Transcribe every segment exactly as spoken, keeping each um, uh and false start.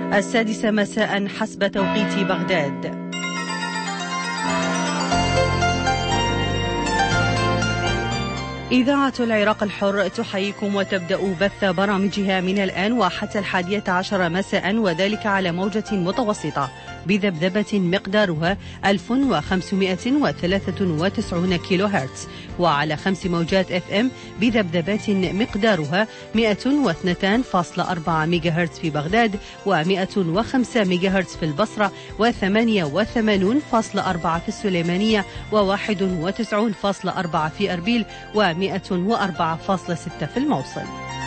السادسة مساء حسب توقيت بغداد. إذاعة العراق الحر تحييكم وتبدأ بث برامجها من الآن وحتى الحادية عشر مساء، وذلك على موجة متوسطة بذبذبة مقدارها ألف وخمسمائة وثلاثة وتسعين كيلو هرتز، وعلى خمس موجات اف ام بذبذبات مقدارها مئة واثنين فاصلة أربعة ميجا هرتز في بغداد، ومئة وخمسة ميجا هرتز في البصرة، وثمانية وثمانين فاصلة أربعة في السليمانية، وواحد وتسعين فاصلة أربعة في أربيل، ومئة وأربعة فاصلة ستة في الموصل.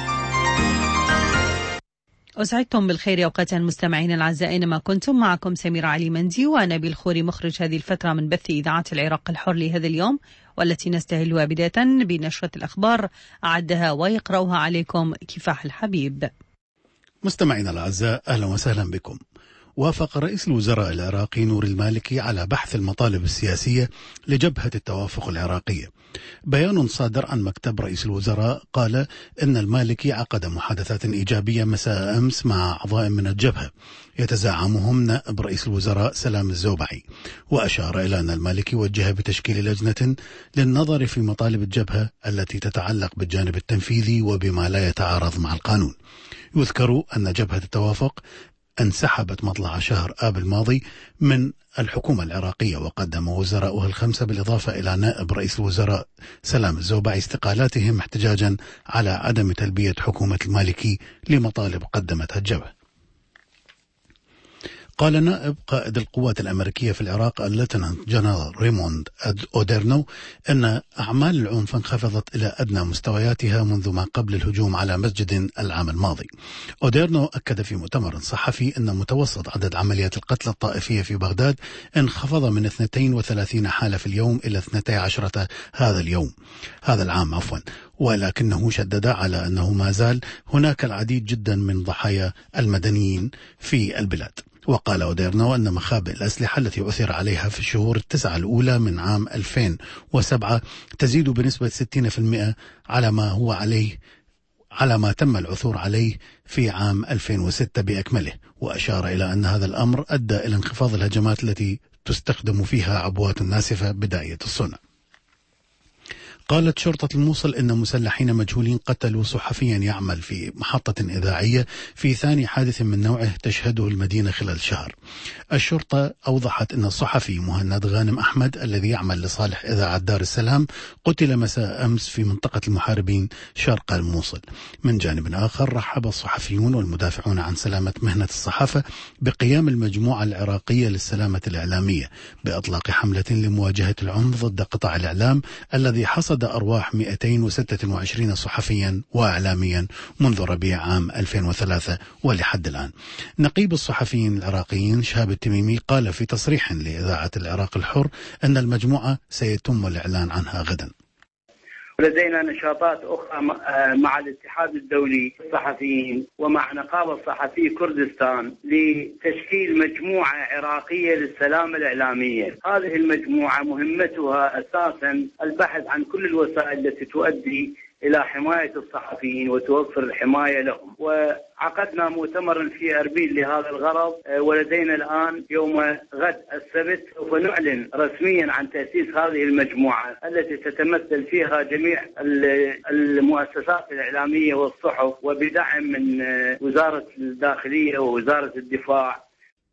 أسعدتم بالخير أوقات المستمعين الأعزاء أينما كنتم. معكم سمير علي مندي ونبيل خوري مخرج هذه الفترة من بث إذاعة العراق الحر لهذا اليوم، والتي نستهلها بداية بنشرة الأخبار أعدها ويقرأها عليكم كفاح الحبيب. مستمعين الأعزاء، أهلا وسهلا بكم. وافق رئيس الوزراء العراقي نور المالكي على بحث المطالب السياسية لجبهة التوافق العراقية. بيان صادر عن مكتب رئيس الوزراء قال إن المالكي عقد محادثات إيجابية مساء أمس مع أعضاء من الجبهة يتزعمهم نائب رئيس الوزراء سلام الزوبعي، وأشار إلى أن المالكي وجه بتشكيل لجنة للنظر في مطالب الجبهة التي تتعلق بالجانب التنفيذي وبما لا يتعارض مع القانون. يذكر أن جبهة التوافق انسحبت مطلع شهر آب الماضي من الحكومة العراقية، وقدم وزراؤها الخمسة بالإضافة إلى نائب رئيس الوزراء سلام الزوبعي استقالاتهم احتجاجا على عدم تلبية حكومة المالكي لمطالب قدمتها الجبهة. قال نائب قائد القوات الأمريكية في العراق الليتنانت جنرال ريموند أوديرنو أن أعمال العنف انخفضت إلى أدنى مستوياتها منذ ما قبل الهجوم على مسجد العام الماضي. أوديرنو أكد في مؤتمر صحفي أن متوسط عدد عمليات القتل الطائفية في بغداد انخفض من اثنتين وثلاثين حالة في اليوم إلى اثنتي عشرة هذا اليوم هذا العام عفوا ولكنه شدد على أنه ما زال هناك العديد جدا من ضحايا المدنيين في البلاد. وقال أوديرنو أن مخابئ الأسلحة التي عثر عليها في الشهور التسعة الأولى من عام ألفين وسبعة تزيد بنسبة ستين بالمئة على ما هو عليه على ما تم العثور عليه في عام ألفين وستة بأكمله، وأشار إلى أن هذا الأمر أدى إلى انخفاض الهجمات التي تستخدم فيها عبوات ناسفة بداية الصنع. قالت شرطة الموصل إن مسلحين مجهولين قتلوا صحفيا يعمل في محطة إذاعية في ثاني حادث من نوعه تشهده المدينة خلال شهر. الشرطة أوضحت أن الصحفي مهند غانم أحمد الذي يعمل لصالح إذاعة دار السلام قتل مساء أمس في منطقة المحاربين شرق الموصل. من جانب آخر، رحب الصحفيون والمدافعون عن سلامة مهنة الصحافة بقيام المجموعة العراقية للسلامة الإعلامية بإطلاق حملة لمواجهة العنف ضد قطاع الإعلام الذي حصد أرواح مئتين وستة وعشرين صحفيا وإعلاميا منذ ربيع عام ألفين وثلاثة ولحد الآن. نقيب الصحفيين العراقيين شهاب التميمي قال في تصريح لإذاعة العراق الحر أن المجموعة سيتم الإعلان عنها غدا. ولدينا نشاطات أخرى مع الاتحاد الدولي للصحفيين ومع نقابة صحفي كردستان لتشكيل مجموعة عراقية للسلامة الإعلامية. هذه المجموعة مهمتها أساسا البحث عن كل الوسائل التي تؤدي إلى حماية الصحفيين وتوفر الحماية لهم، وعقدنا مؤتمرا في أربيل لهذا الغرض، ولدينا الآن يوم غد السبت سوف نعلن رسميا عن تأسيس هذه المجموعة التي تتمثل فيها جميع المؤسسات الإعلامية والصحف وبدعم من وزارة الداخلية ووزارة الدفاع.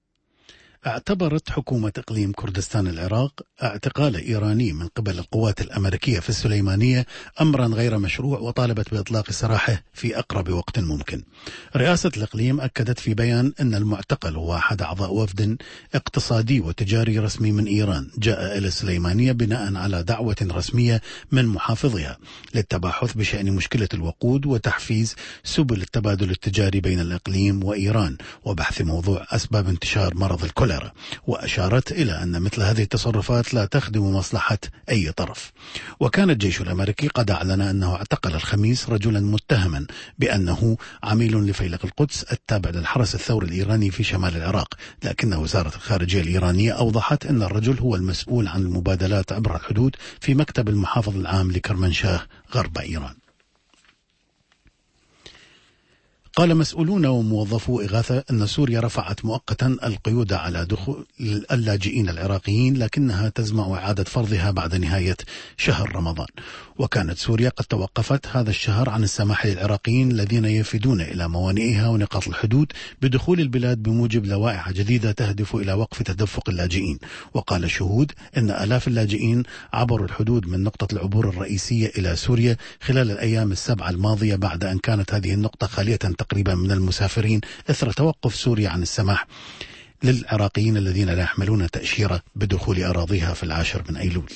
اعتبرت حكومة إقليم كردستان العراق اعتقال إيراني من قبل القوات الأمريكية في السليمانية أمرا غير مشروع، وطالبت بإطلاق سراحه في أقرب وقت ممكن. رئاسة الإقليم أكدت في بيان أن المعتقل هو أحد أعضاء وفد اقتصادي وتجاري رسمي من إيران جاء إلى السليمانية بناء على دعوة رسمية من محافظها للتباحث بشأن مشكلة الوقود وتحفيز سبل التبادل التجاري بين الإقليم وإيران وبحث موضوع أسباب انتشار مرض الكوليرا. وأشارت إلى أن مثل هذه التصرفات لا تخدم مصلحة أي طرف. وكان الجيش الأمريكي قد أعلن أنه اعتقل الخميس رجلا متهما بأنه عميل لفيلق القدس التابع للحرس الثوري الإيراني في شمال العراق، لكن وزارة الخارجية الإيرانية أوضحت أن الرجل هو المسؤول عن المبادلات عبر الحدود في مكتب المحافظ العام لكرمنشاه غرب إيران. قال مسؤولون وموظفو إغاثة أن سوريا رفعت مؤقتا القيود على دخول اللاجئين العراقيين، لكنها تزمع إعادة فرضها بعد نهاية شهر رمضان. وكانت سوريا قد توقفت هذا الشهر عن السماح للعراقيين الذين يفدون إلى موانئها ونقاط الحدود بدخول البلاد بموجب لوائح جديدة تهدف إلى وقف تدفق اللاجئين. وقال الشهود أن آلاف اللاجئين عبروا الحدود من نقطة العبور الرئيسية إلى سوريا خلال الأيام السبعة الماضية، بعد أن كانت هذه النقطة خالية تقريبا من المسافرين إثر توقف سوريا عن السماح للعراقيين الذين لا يحملون تأشيرة بدخول أراضيها في العاشر من أيلول.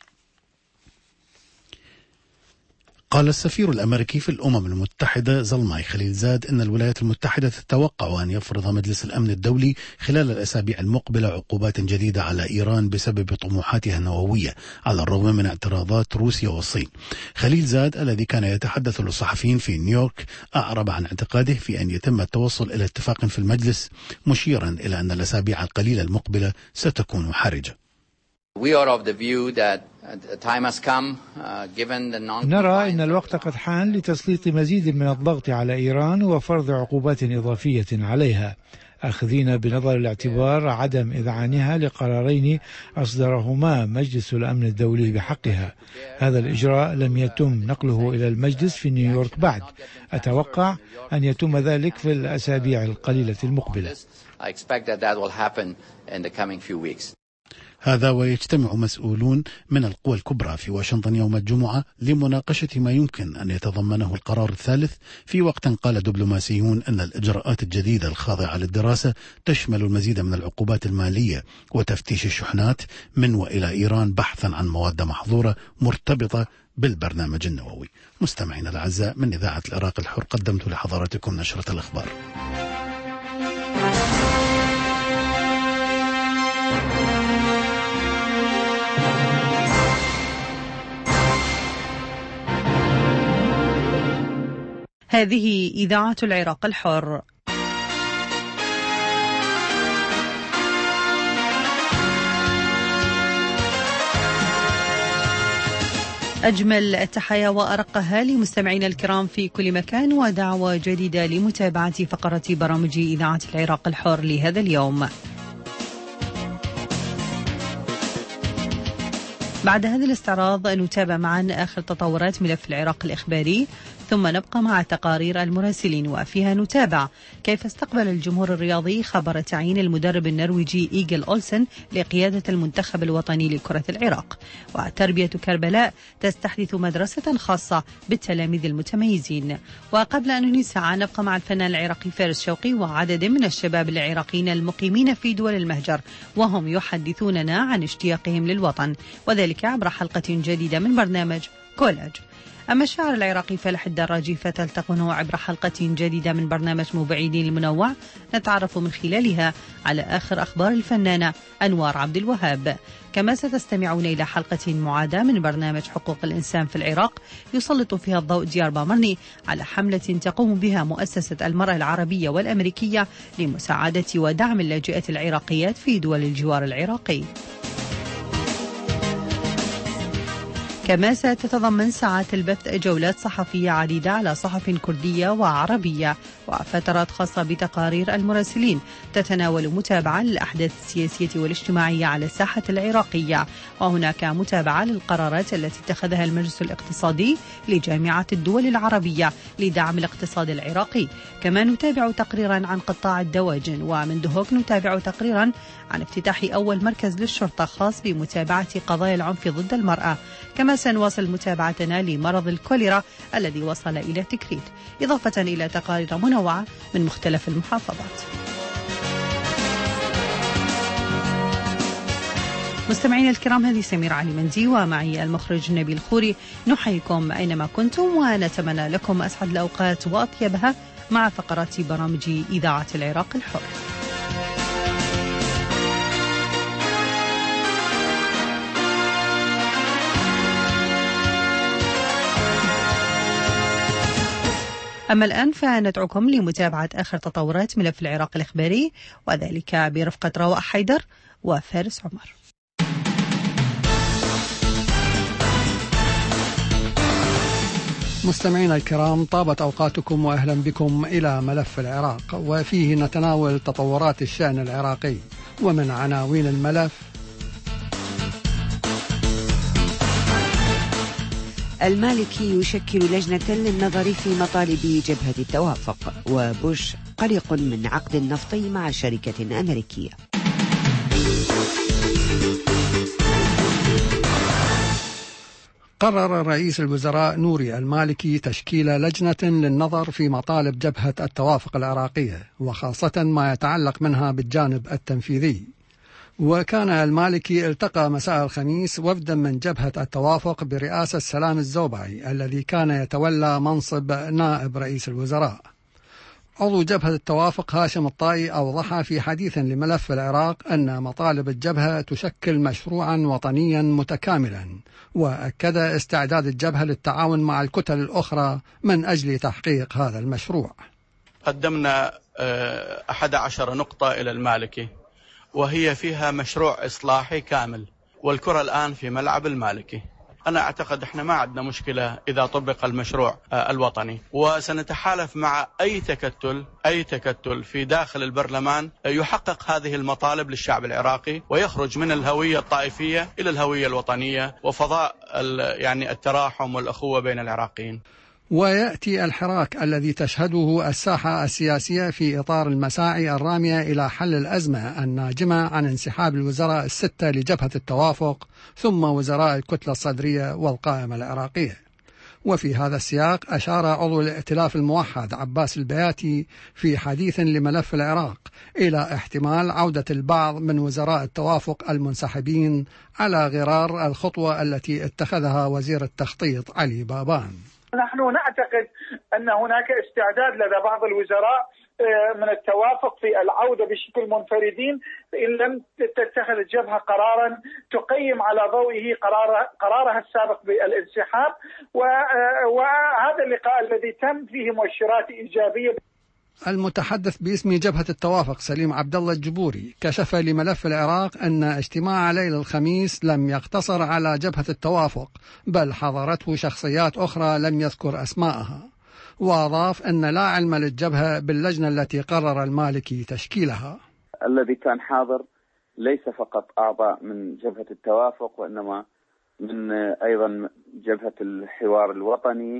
قال السفير الأمريكي في الأمم المتحدة زلماي خليلزاد أن الولايات المتحدة تتوقع أن يفرض مجلس الأمن الدولي خلال الأسابيع المقبلة عقوبات جديدة على إيران بسبب طموحاتها النووية على الرغم من اعتراضات روسيا والصين. خليلزاد الذي كان يتحدث للصحفيين في نيويورك أعرب عن اعتقاده في أن يتم التوصل إلى اتفاق في المجلس، مشيرا إلى أن الأسابيع القليلة المقبلة ستكون حرجة. نرى أن الوقت قد حان لتسليط مزيد من الضغط على إيران وفرض عقوبات إضافية عليها، أخذين بنظر الاعتبار عدم إذعانها لقرارين أصدرهما مجلس الأمن الدولي بحقها. هذا الإجراء لم يتم نقله إلى المجلس في نيويورك بعد، أتوقع أن يتم ذلك في الأسابيع القليلة المقبلة. هذا ويجتمع مسؤولون من القوى الكبرى في واشنطن يوم الجمعة لمناقشة ما يمكن أن يتضمنه القرار الثالث، في وقت قال دبلوماسيون أن الإجراءات الجديدة الخاضعة للدراسة تشمل المزيد من العقوبات المالية وتفتيش الشحنات من وإلى إيران بحثا عن مواد محظورة مرتبطة بالبرنامج النووي. مستمعينا الأعزاء، من إذاعة العراق الحر قدمت لحضراتكم نشرة الأخبار. هذه إذاعة العراق الحر. أجمل التحايا وأرقها لمستمعينا الكرام في كل مكان، ودعوة جديدة لمتابعة فقرة برامج إذاعة العراق الحر لهذا اليوم. بعد هذا الاستعراض نتابع معا آخر تطورات ملف العراق الإخباري، ثم نبقى مع تقارير المراسلين وفيها نتابع كيف استقبل الجمهور الرياضي خبر تعيين المدرب النرويجي إيجل أولسن لقيادة المنتخب الوطني لكرة العراق. وتربية كربلاء تستحدث مدرسة خاصة بالتلاميذ المتميزين. وقبل أن ننهي الساعة نبقى مع الفنان العراقي فارس شوقي وعدد من الشباب العراقيين المقيمين في دول المهجر، وهم يحدثوننا عن اشتياقهم للوطن، وذلك عبر حلقة جديدة من برنامج كولاج. أما الشاعر العراقي فالح الدراجي فتلتقونه عبر حلقة جديدة من برنامج مبعدين المنوع، نتعرف من خلالها على آخر أخبار الفنانة أنوار عبد الوهاب. كما ستستمعون إلى حلقة معادة من برنامج حقوق الإنسان في العراق، يسلط فيها الضوء ديار بامرني على حملة تقوم بها مؤسسة المرأة العربية والأمريكية لمساعدة ودعم اللاجئات العراقيات في دول الجوار العراقي. كما ستتضمن ساعات البث جولات صحفية عديدة على صحف كردية وعربية، وفترات خاصة بتقارير المراسلين تتناول متابعة للأحداث السياسية والاجتماعية على الساحة العراقية، وهناك متابعة للقرارات التي اتخذها المجلس الاقتصادي لجامعة الدول العربية لدعم الاقتصاد العراقي. كما نتابع تقريرا عن قطاع الدواجن، ومن دهوك نتابع تقريرا عن افتتاح أول مركز للشرطة خاص بمتابعة قضايا العنف ضد المرأة. كما سنواصل متابعتنا لمرض الكوليرا الذي وصل إلى تكريت، إضافة إلى تقارير منوعة من مختلف المحافظات. مستمعين الكرام، هذه سمير علي مندي ومعي المخرج نبيل خوري، نحييكم أينما كنتم ونتمنى لكم أسعد الأوقات وأطيبها مع فقرات برامج إذاعة العراق الحر. أما الآن فندعوكم لمتابعة آخر تطورات ملف العراق الإخباري، وذلك برفقة رواء حيدر وفارس عمر. مستمعينا الكرام، طابت أوقاتكم وأهلا بكم إلى ملف العراق، وفيه نتناول تطورات الشأن العراقي. ومن عناوين الملف: المالكي يشكل لجنة للنظر في مطالب جبهة التوافق، وبوش قلق من عقد نفطي مع شركة أمريكية. قرر رئيس الوزراء نوري المالكي تشكيل لجنة للنظر في مطالب جبهة التوافق العراقية، وخاصة ما يتعلق منها بالجانب التنفيذي. وكان المالكي التقى مساء الخميس وفدا من جبهة التوافق برئاسة سلام الزوبعي الذي كان يتولى منصب نائب رئيس الوزراء. عضو جبهة التوافق هاشم الطائي أوضح في حديث لملف العراق أن مطالب الجبهة تشكل مشروعا وطنيا متكاملا، وأكد استعداد الجبهة للتعاون مع الكتل الأخرى من أجل تحقيق هذا المشروع. قدمنا أحد عشر نقطة إلى المالكي، وهي فيها مشروع إصلاحي كامل، والكرة الآن في ملعب المالكي. أنا أعتقد إحنا ما عندنا مشكلة إذا طبق المشروع الوطني، وسنتحالف مع أي تكتل أي تكتل في داخل البرلمان يحقق هذه المطالب للشعب العراقي، ويخرج من الهوية الطائفية إلى الهوية الوطنية وفضاء يعني التراحم والأخوة بين العراقيين. ويأتي الحراك الذي تشهده الساحة السياسية في إطار المساعي الرامية إلى حل الأزمة الناجمة عن انسحاب الوزراء الستة لجبهة التوافق ثم وزراء الكتلة الصدرية والقائمة العراقية. وفي هذا السياق أشار عضو الائتلاف الموحد عباس البياتي في حديث لملف العراق إلى احتمال عودة البعض من وزراء التوافق المنسحبين على غرار الخطوة التي اتخذها وزير التخطيط علي بابان. نحن نعتقد أن هناك استعداد لدى بعض الوزراء من التوافق في العودة بشكل منفردين إن لم تتخذ الجبهة قرارا تقيم على ضوئه قرار قرارها السابق بالانسحاب. وهذا اللقاء الذي تم فيه مؤشرات إيجابية. المتحدث باسم جبهة التوافق سليم عبد الله الجبوري كشف لملف العراق أن اجتماع ليلة الخميس لم يقتصر على جبهة التوافق، بل حضرته شخصيات أخرى لم يذكر أسماءها. وأضاف أن لا علم للجبهة باللجنة التي قرر المالكي تشكيلها. الذي كان حاضر ليس فقط أعضاء من جبهة التوافق، وإنما من أيضا جبهة الحوار الوطني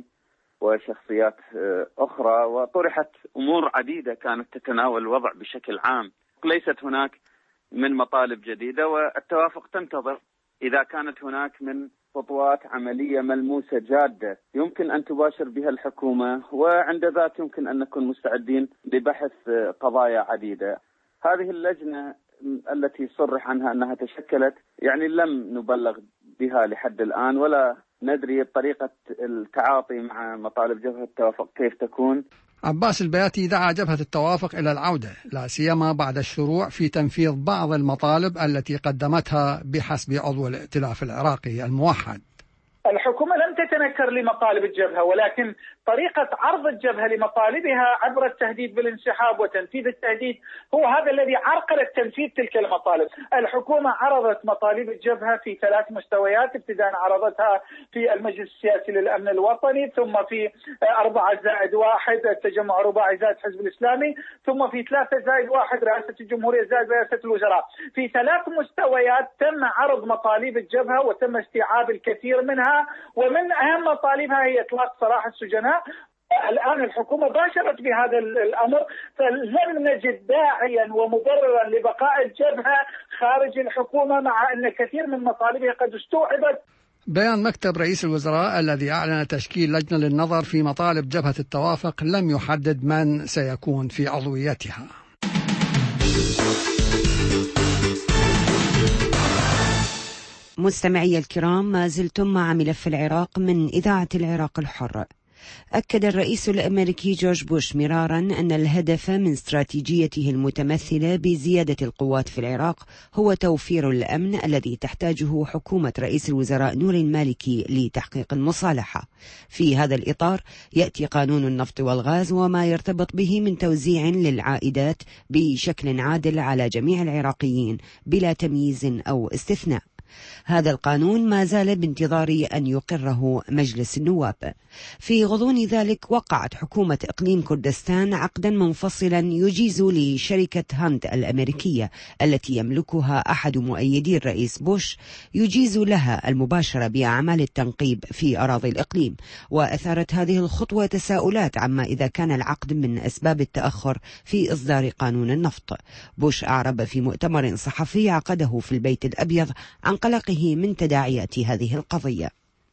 وشخصيات أخرى، وطرحت أمور عديدة كانت تتناول الوضع بشكل عام. ليست هناك من مطالب جديدة، والتوافق تنتظر إذا كانت هناك من خطوات عملية ملموسة جادة يمكن أن تباشر بها الحكومة، وعند ذاك يمكن أن نكون مستعدين لبحث قضايا عديدة. هذه اللجنة التي صرح عنها أنها تشكلت يعني لم نبلغ بها لحد الآن، ولا ندري طريقة التعاطي مع مطالب جبهة التوافق كيف تكون. عباس البياتي دعا جبهة التوافق إلى العودة، لا سيما بعد الشروع في تنفيذ بعض المطالب التي قدمتها بحسب عضو الائتلاف العراقي الموحد. الحكومة لم تتنكر لمطالب الجبهة، ولكن طريقة عرض الجبهة لمطالبها عبر التهديد بالانسحاب وتنفيذ التهديد هو هذا الذي عرقل تنفيذ تلك المطالب. الحكومة عرضت مطالب الجبهة في ثلاث مستويات، ابتداء عرضتها في المجلس السياسي للأمن الوطني، ثم في أربعة زائد واحد التجمع الرباعي زائد حزب الإسلامي، ثم في ثلاثة زائد واحد رئاسة الجمهورية زائد رئاسة الوزراء. في ثلاث مستويات تم عرض مطالب الجبهة وتم استيعاب الكثير منها، ومن أهم مطالبها هي إطلاق سراح السجناء. الآن الحكومة باشرت بهذا الأمر، فلم نجد داعيا ومبررا لبقاء الجبهة خارج الحكومة، مع أن كثير من مطالبها قد استوعبت. بيان مكتب رئيس الوزراء الذي أعلن تشكيل لجنة للنظر في مطالب جبهة التوافق لم يحدد من سيكون في عضويتها. مستمعي الكرام، ما زلتم مع ملف العراق من إذاعة العراق الحر. أكد الرئيس الأمريكي جورج بوش مرارا أن الهدف من استراتيجيته المتمثلة بزيادة القوات في العراق هو توفير الأمن الذي تحتاجه حكومة رئيس الوزراء نوري المالكي لتحقيق المصالحة. في هذا الإطار يأتي قانون النفط والغاز وما يرتبط به من توزيع للعائدات بشكل عادل على جميع العراقيين بلا تمييز أو استثناء. هذا القانون ما زال بانتظار أن يقره مجلس النواب. في غضون ذلك وقعت حكومة إقليم كردستان عقدا منفصلا يجيز لشركة هاند الأمريكية التي يملكها أحد مؤيدي الرئيس بوش، يجيز لها المباشرة بأعمال التنقيب في أراضي الإقليم. وأثارت هذه الخطوة تساؤلات عما إذا كان العقد من أسباب التأخر في إصدار قانون النفط. بوش أعرب في مؤتمر صحفي عقده في البيت الأبيض عن قلقه من تداعيات هذه القضية.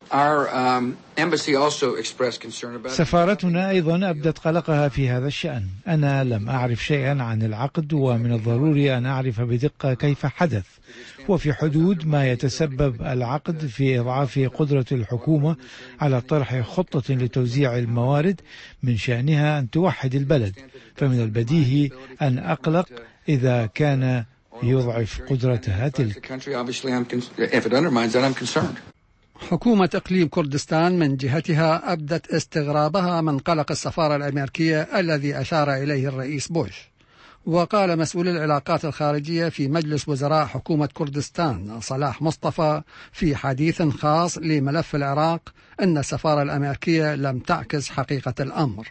سفارتنا أيضا أبدت قلقها في هذا الشأن. أنا لم أعرف شيئا عن العقد، ومن الضروري أن أعرف بدقة كيف حدث، وفي حدود ما يتسبب العقد في إضعاف قدرة الحكومة على طرح خطة لتوزيع الموارد من شأنها أن توحد البلد، فمن البديهي أن أقلق إذا كان يضعف قدرتها تلك. حكومة إقليم كردستان من جهتها أبدت استغرابها من قلق السفارة الأمريكية الذي أشار إليه الرئيس بوش. وقال مسؤول العلاقات الخارجية في مجلس وزراء حكومة كردستان صلاح مصطفى في حديث خاص لملف العراق أن السفارة الأمريكية لم تعكس حقيقة الأمر.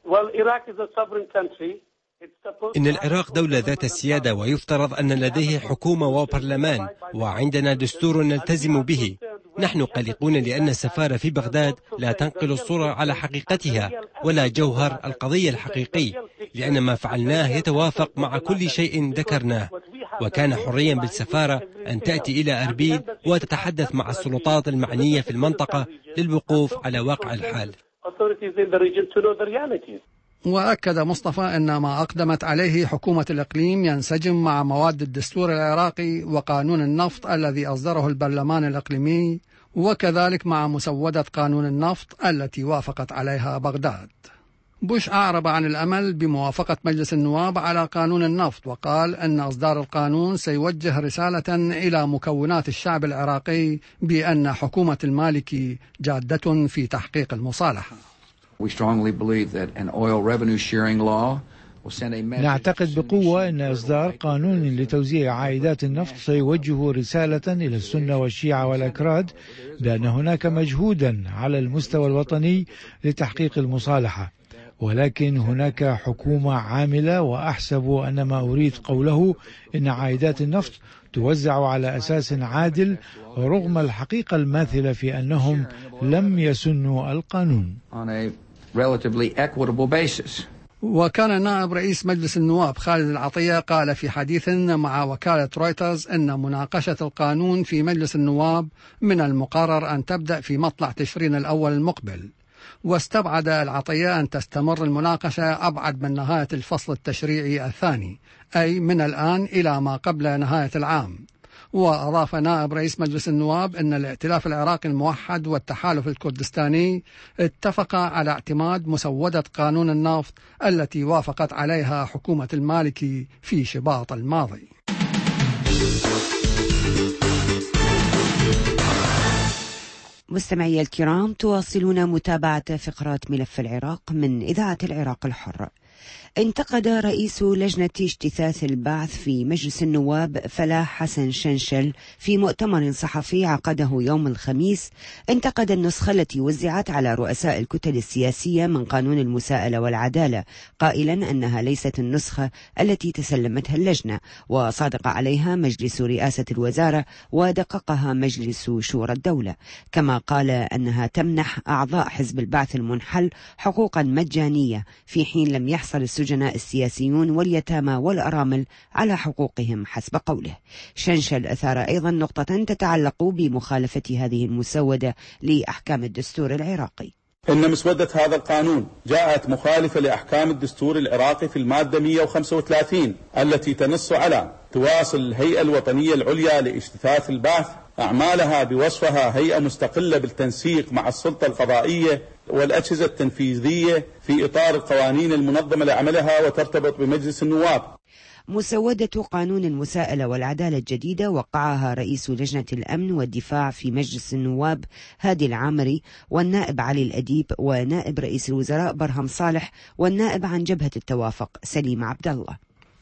إن العراق دولة ذات السيادة، ويفترض أن لديه حكومة وبرلمان، وعندنا دستور نلتزم به. نحن قلقون لأن السفارة في بغداد لا تنقل الصورة على حقيقتها ولا جوهر القضية الحقيقي، لأن ما فعلناه يتوافق مع كل شيء ذكرناه، وكان حريا بالسفارة أن تأتي إلى أربيل وتتحدث مع السلطات المعنية في المنطقة للوقوف على واقع الحال. وأكد مصطفى أن ما أقدمت عليه حكومة الإقليم ينسجم مع مواد الدستور العراقي وقانون النفط الذي أصدره البرلمان الإقليمي، وكذلك مع مسودة قانون النفط التي وافقت عليها بغداد. بوش أعرب عن الأمل بموافقة مجلس النواب على قانون النفط، وقال أن إصدار القانون سيوجه رسالة إلى مكونات الشعب العراقي بأن حكومة المالكي جادة في تحقيق المصالحة. نعتقد بقوة أن إصدار قانون لتوزيع عائدات النفط سيوجه رسالة إلى السنة والشيعة والأكراد بأن هناك مجهودا على المستوى الوطني لتحقيق المصالحة، ولكن هناك حكومة عاملة، وأحسب أن ما أريد قوله إن عائدات النفط توزع على أساس عادل رغم الحقيقة الماثلة في أنهم لم يسنوا القانون. وكان نائب رئيس مجلس النواب خالد العطية قال في حديث مع وكالة رويترز أن مناقشة القانون في مجلس النواب من المقرر أن تبدأ في مطلع تشرين الأول المقبل، واستبعد العطية أن تستمر المناقشة أبعد من نهاية الفصل التشريعي الثاني، أي من الآن إلى ما قبل نهاية العام. وأضاف نائب رئيس مجلس النواب أن الائتلاف العراقي الموحد والتحالف الكردستاني اتفقا على اعتماد مسودة قانون النفط التي وافقت عليها حكومة المالكي في شباط الماضي. مستمعي الكرام، تواصلون متابعة فقرات ملف العراق من إذاعة العراق الحر. انتقد رئيس لجنة اجتثاث البعث في مجلس النواب فلاح حسن شنشل في مؤتمر صحفي عقده يوم الخميس، انتقد النسخة التي وزعت على رؤساء الكتل السياسية من قانون المساءلة والعدالة، قائلا أنها ليست النسخة التي تسلمتها اللجنة وصادق عليها مجلس رئاسة الوزارة ودققها مجلس شورى الدولة، كما قال أنها تمنح أعضاء حزب البعث المنحل حقوقا مجانية في حين لم يحصل السجناء السياسيون واليتامى والأرامل على حقوقهم حسب قوله. شنشل أثار أيضا نقطة تتعلق بمخالفة هذه المسودة لأحكام الدستور العراقي. إن مسودة هذا القانون جاءت مخالفة لأحكام الدستور العراقي في المادة مئة وخمسة وثلاثين التي تنص على تواصل الهيئة الوطنية العليا لاجتثاث البعث أعمالها بوصفها هيئة مستقلة بالتنسيق مع السلطة القضائية والأجهزة التنفيذية في إطار القوانين المنظمة لعملها وترتبط بمجلس النواب. مسودة قانون المساءلة والعدالة الجديدة وقعها رئيس لجنة الأمن والدفاع في مجلس النواب هادي العامري، والنائب علي الأديب، ونائب رئيس الوزراء برهم صالح، والنائب عن جبهة التوافق سليم عبد الله.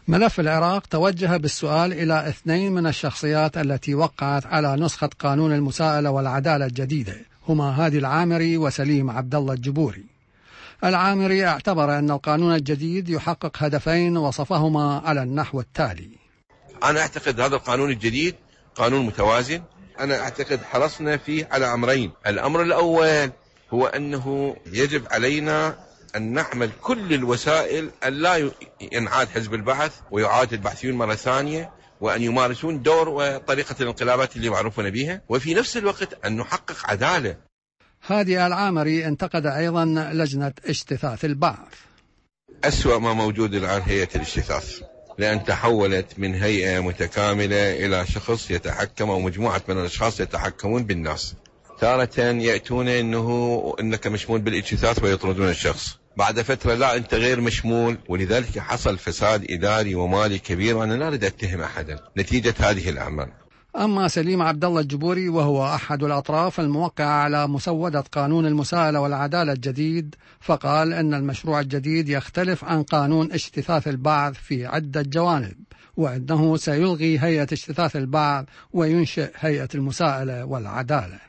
ملف العراق توجه بالسؤال إلى اثنين من الشخصيات التي وقعت على نسخة قانون المساءلة والعدالة الجديدة، هما هادي العامري وسليم عبد الله الجبوري. العامري اعتبر أن القانون الجديد يحقق هدفين وصفهما على النحو التالي: أنا أعتقد هذا القانون الجديد قانون متوازن. أنا أعتقد حرصنا فيه على أمرين. الأمر الأول هو أنه يجب علينا أن نعمل كل الوسائل أن لا ينعاد حزب البعث ويعاد البعثيون مرة ثانية، وأن يمارسون دور وطريقة الانقلابات اللي معروفون بها، وفي نفس الوقت أن نحقق عدالة. هادي العامري انتقد أيضا لجنة اجتثاث البعث. أسوأ ما موجود الآن هيئة الاجتثاث، لأن تحولت من هيئة متكاملة إلى شخص يتحكم أو مجموعة من الأشخاص يتحكمون بالناس. تارة يأتون أنه أنك مشمول بالاجتثاث ويطردون الشخص، بعد فترة لا أنت غير مشمول، ولذلك حصل فساد إداري ومالي كبير، وأنا لا أريد أتهم أحدا نتيجة هذه الأعمال. أما سليم عبد الله الجبوري وهو أحد الأطراف الموقعة على مسودة قانون المساءلة والعدالة الجديد، فقال أن المشروع الجديد يختلف عن قانون اجتثاث البعث في عدة جوانب، وأنه سيلغي هيئة اجتثاث البعث وينشئ هيئة المساءلة والعدالة.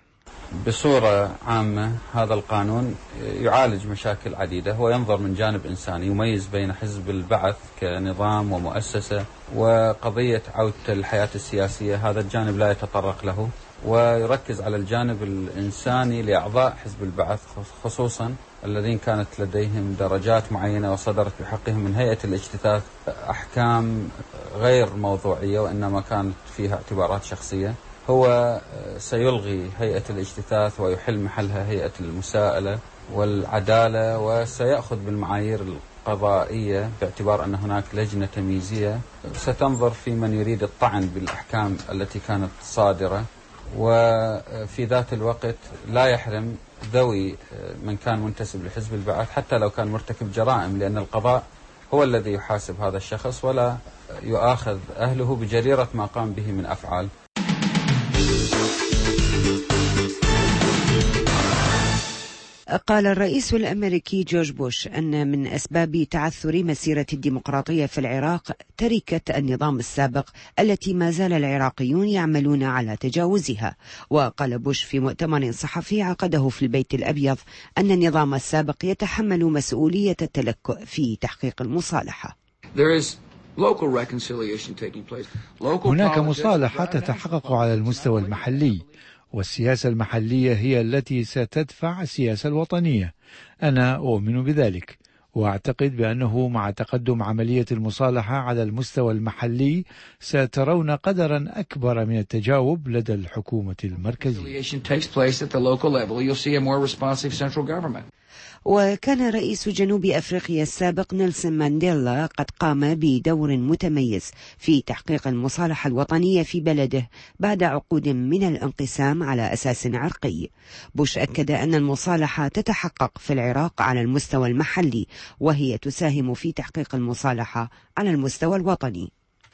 بصورة عامة هذا القانون يعالج مشاكل عديدة، هو ينظر من جانب إنساني، يميز بين حزب البعث كنظام ومؤسسة وقضية عودة الحياة السياسية، هذا الجانب لا يتطرق له، ويركز على الجانب الإنساني لأعضاء حزب البعث خصوصا الذين كانت لديهم درجات معينة وصدرت بحقهم من هيئة الاجتثاث أحكام غير موضوعية وإنما كانت فيها اعتبارات شخصية. هو سيلغي هيئة الاجتثاث ويحل محلها هيئة المساءلة والعدالة، وسيأخذ بالمعايير القضائية باعتبار أن هناك لجنة تمييزية ستنظر في من يريد الطعن بالأحكام التي كانت صادرة، وفي ذات الوقت لا يحرم ذوي من كان منتسب لحزب البعث حتى لو كان مرتكب جرائم، لأن القضاء هو الذي يحاسب هذا الشخص ولا يؤاخذ أهله بجريرة ما قام به من أفعال. قال الرئيس الأمريكي جورج بوش أن من أسباب تعثر مسيرة الديمقراطية في العراق تركة النظام السابق التي ما زال العراقيون يعملون على تجاوزها. وقال بوش في مؤتمر صحفي عقده في البيت الأبيض أن النظام السابق يتحمل مسؤولية التلكؤ في تحقيق المصالحة. هناك مصالحة تتحقق على المستوى المحلي، والسياسة المحلية هي التي ستدفع السياسة الوطنية. أنا أؤمن بذلك، وأعتقد بأنه مع تقدم عملية المصالحة على المستوى المحلي سترون قدرا أكبر من التجاوب لدى الحكومة المركزية. وكان رئيس جنوب أفريقيا السابق نيلسون مانديلا قد قام بدور متميز في تحقيق المصالحة الوطنية في بلده بعد عقود من الانقسام على أساس عرقي. بوش أكد أن المصالحة تتحقق في العراق على المستوى المحلي، وهي تساهم في تحقيق المصالحة على المستوى الوطني.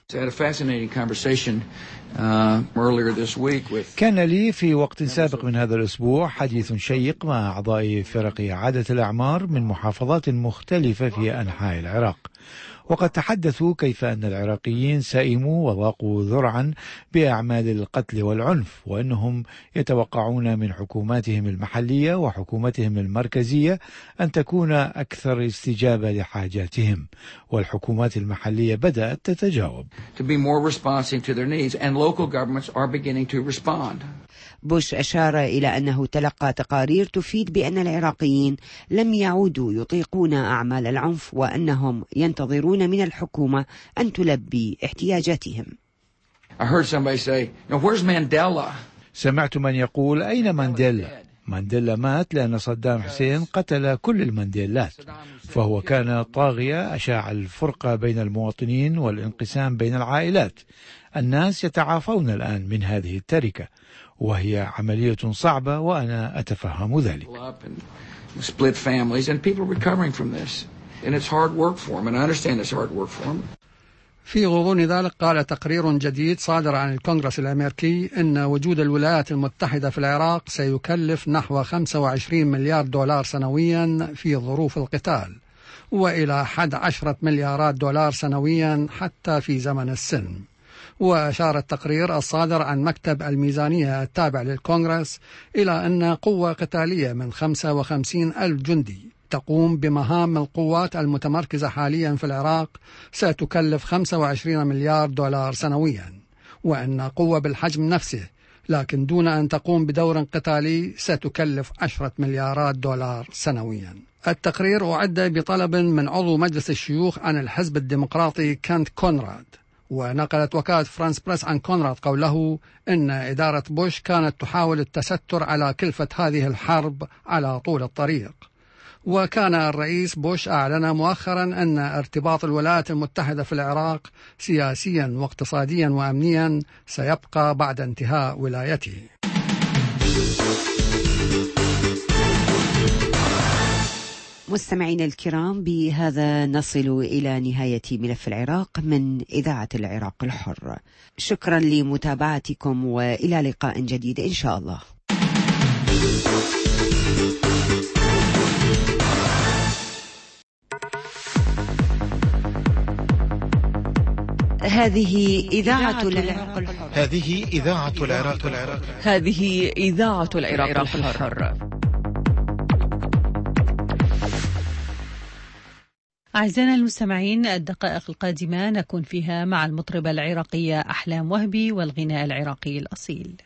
كان لي في وقت سابق من هذا الأسبوع حديث شيق مع أعضاء فرق إعادة الأعمار من محافظات مختلفة في أنحاء العراق، وقد تحدثوا كيف أن العراقيين سئموا وضاقوا ذرعا بأعمال القتل والعنف، وأنهم يتوقعون من حكوماتهم المحلية وحكومتهم المركزية أن تكون أكثر استجابة لحاجاتهم، والحكومات المحلية بدأت تتجاوب. بوش أشار إلى أنه تلقى تقارير تفيد بأن العراقيين لم يعودوا يطيقون أعمال العنف، وأنهم ينتظرون من الحكومة أن تلبي احتياجاتهم. سمعت من يقول أين مانديلا؟ مانديلا مات لأن صدام حسين قتل كل المانديلات، فهو كان طاغية أشاع الفرقة بين المواطنين والانقسام بين العائلات. الناس يتعافون الآن من هذه التركة، وهي عملية صعبة وأنا أتفهم ذلك. في غضون ذلك قال تقرير جديد صادر عن الكونغرس الأمريكي إن وجود الولايات المتحدة في العراق سيكلف نحو خمسة وعشرين مليار دولار سنويا في ظروف القتال، وإلى حد عشرة مليارات دولار سنويا حتى في زمن السلم. وأشار التقرير الصادر عن مكتب الميزانية التابع للكونغرس إلى أن قوة قتالية من خمسة وخمسين ألف جندي تقوم بمهام القوات المتمركزة حاليا في العراق ستكلف خمسة وعشرين مليار دولار سنويا، وأن قوة بالحجم نفسه لكن دون أن تقوم بدور قتالي ستكلف عشرة مليارات دولار سنويا. التقرير أعد بطلب من عضو مجلس الشيوخ عن الحزب الديمقراطي كانت كونراد، ونقلت وكالة فرانس بريس عن كونراد قوله إن إدارة بوش كانت تحاول التستر على كلفة هذه الحرب على طول الطريق. وكان الرئيس بوش أعلن مؤخرا أن ارتباط الولايات المتحدة في العراق سياسيا واقتصاديا وأمنيا سيبقى بعد انتهاء ولايته. مستمعينا الكرام، بهذا نصل إلى نهاية ملف العراق من إذاعة العراق الحر. شكرا لمتابعتكم وإلى لقاء جديد إن شاء الله. هذه إذاعة العراق الحر. هذه إذاعة العراق الحر. هذه إذاعة العراق الحر. أعزائنا المستمعين، الدقائق القادمة نكون فيها مع المطربة العراقية أحلام وهبي والغناء العراقي الأصيل.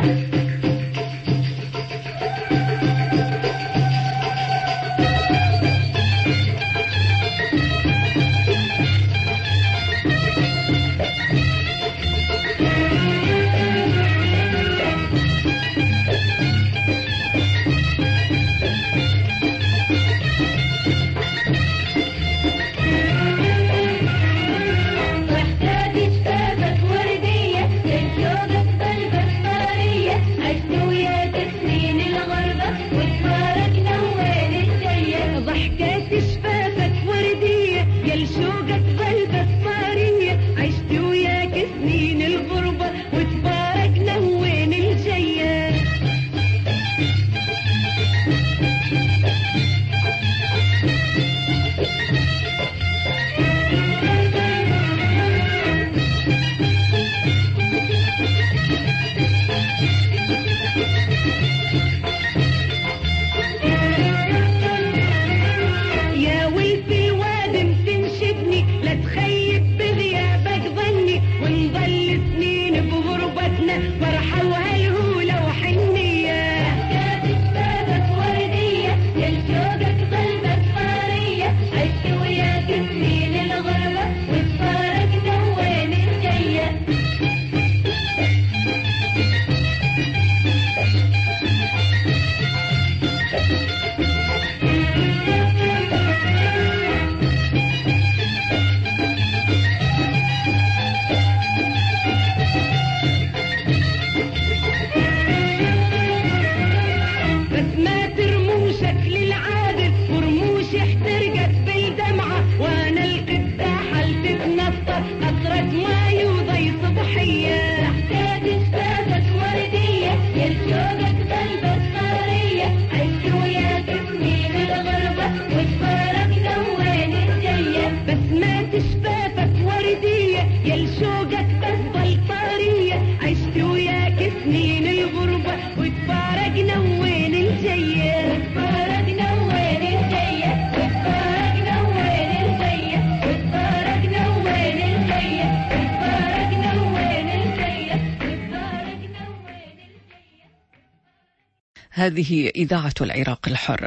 هذه إذاعة العراق الحر.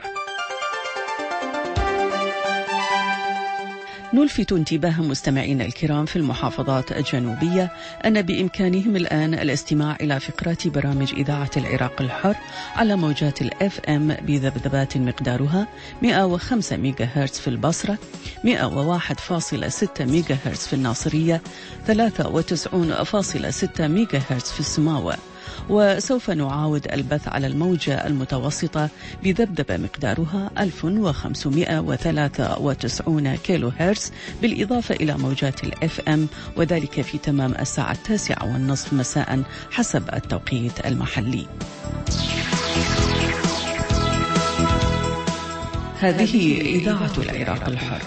نلفت انتباه مستمعينا الكرام في المحافظات الجنوبية أن بإمكانهم الآن الاستماع إلى فقرات برامج إذاعة العراق الحر على موجات الإف إم بذبذبات مقدارها مئة وخمسة ميجا هرتز في البصرة، مئة وواحد فاصلة ستة ميجا هرتز في الناصرية، ثلاثة وتسعين فاصلة ستة ميجا هرتز في السماوة. وسوف نعاود البث على الموجة المتوسطة بذبذبة مقدارها ألف وخمسمئة وثلاثة وتسعين كيلو هرتز، بالإضافة إلى موجات الإف إم، وذلك في تمام الساعة التاسعة والنصف مساء حسب التوقيت المحلي. هذه إذاعة العراق الحر.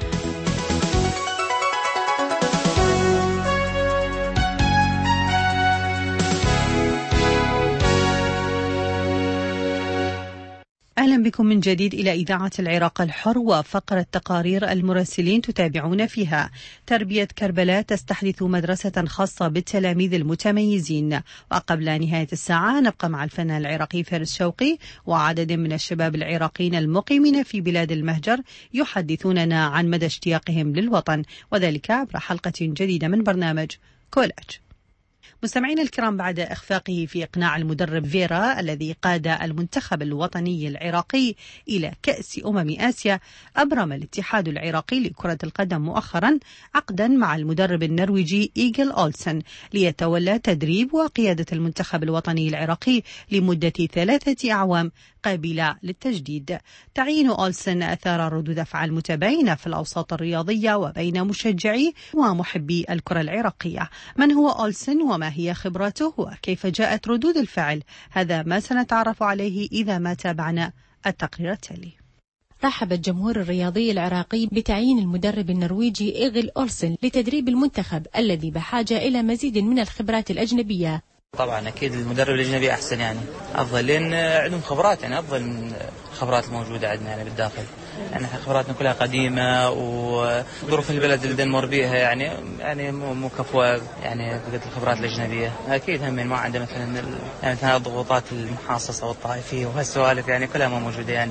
أهلا بكم من جديد إلى إذاعة العراق الحر وفقرة تقارير المراسلين تتابعون فيها. تربية كربلاء تستحدث مدرسة خاصة بالتلاميذ المتميزين. وقبل نهاية الساعة نبقى مع الفنان العراقي فارس شوقي وعدد من الشباب العراقيين المقيمين في بلاد المهجر يحدثوننا عن مدى اشتياقهم للوطن، وذلك عبر حلقة جديدة من برنامج كولاج. مستمعينا الكرام، بعد إخفاقه في إقناع المدرب فيرا الذي قاد المنتخب الوطني العراقي إلى كأس أمم آسيا، أبرم الاتحاد العراقي لكرة القدم مؤخرا عقدا مع المدرب النرويجي إيجل أولسن ليتولى تدريب وقيادة المنتخب الوطني العراقي لمدة ثلاثة أعوام قابلة للتجديد. تعيين أولسن أثار ردود أفعال متباينة في الأوساط الرياضية وبين مشجعي ومحبي الكرة العراقية. من هو أولسن وما هي خبراته وكيف جاءت ردود الفعل؟ هذا ما سنتعرف عليه إذا ما تابعنا التقرير التالي. رحب الجمهور الرياضي العراقي بتعيين المدرب النرويجي إيغل أولسن لتدريب المنتخب الذي بحاجة إلى مزيد من الخبرات الأجنبية. طبعا أكيد المدرب الأجنبي أحسن، يعني أفضل، لأن عندهم خبرات، يعني أفضل من الخبرات الموجودة عندنا يعني بالداخل. يعني خبراتنا كلها قديمة وظروف البلد اللي نمر بيها يعني يعني مو كفوة يعني بقدر الخبرات الأجنبية. أكيد هم ما عنده مثلا يعني مثلا الضغوطات المحاصصة والطائفية وهالسوالف يعني كلها ما موجودة يعني.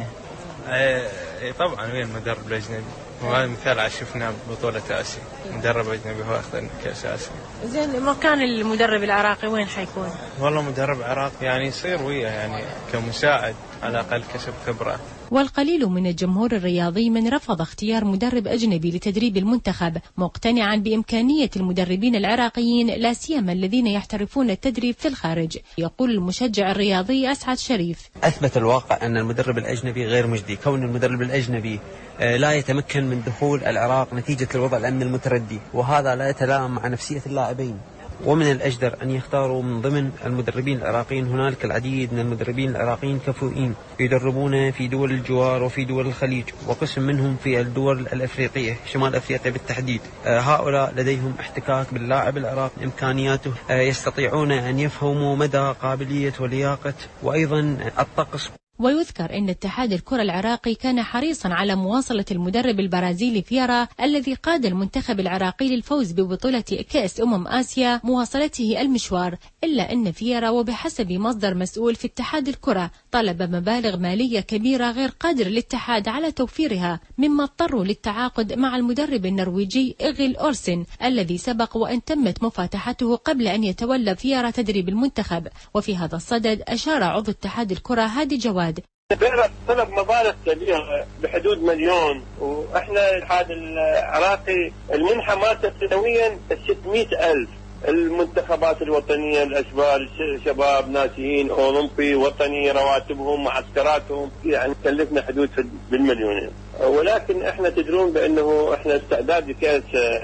اي طبعا وين المدرب الأجنبي، وهذا مثال على شفنا بطولة آسيا مدرب أجنبي هو أخذ كأس آسيا. زين، مكان المدرب العراقي وين حيكون؟ والله مدرب عراقي يعني يصير وياه يعني كمساعد على الأقل كسب خبرة. والقليل من الجمهور الرياضي من رفض اختيار مدرب أجنبي لتدريب المنتخب، مقتنعا بإمكانية المدربين العراقيين لا سيما الذين يحترفون التدريب في الخارج. يقول المشجع الرياضي أسعد شريف: أثبت الواقع أن المدرب الأجنبي غير مجدي، كون المدرب الأجنبي لا يتمكن من دخول العراق نتيجة الوضع الأمني المتردي، وهذا لا يتلائم مع نفسية اللاعبين. ومن الأجدر أن يختاروا من ضمن المدربين العراقيين. هنالك العديد من المدربين العراقيين كفؤين يدربون في دول الجوار وفي دول الخليج، وقسم منهم في الدول الأفريقية شمال أفريقيا بالتحديد. هؤلاء لديهم احتكاك باللاعب العراقي، إمكانياته يستطيعون أن يفهموا مدى قابلية ولياقة وأيضا الطقس. ويذكر أن اتحاد الكرة العراقي كان حريصا على مواصلة المدرب البرازيلي فيرا الذي قاد المنتخب العراقي للفوز ببطولة كأس أمم آسيا مواصلته المشوار، إلا أن فيرا وبحسب مصدر مسؤول في اتحاد الكرة طلب مبالغ مالية كبيرة غير قادر الاتحاد على توفيرها، مما اضطروا للتعاقد مع المدرب النرويجي إيغل أولسن الذي سبق وأن تمت مفاتحته قبل أن يتولى فيرا تدريب المنتخب. وفي هذا الصدد أشار عضو اتحاد الكرة هادي جواد: فيرا طلب مبالغ كبيرة بحدود مليون، واحنا الاتحاد العراقي المنحة مالته سنويا ستمئة ألف. المنتخبات الوطنية، الأشبال، شباب ناشئين أولمبي وطني، رواتبهم معسكراتهم يعني كلفنا حدود بالمليونين. ولكن احنا تدرون بأنه احنا استعداد لكأس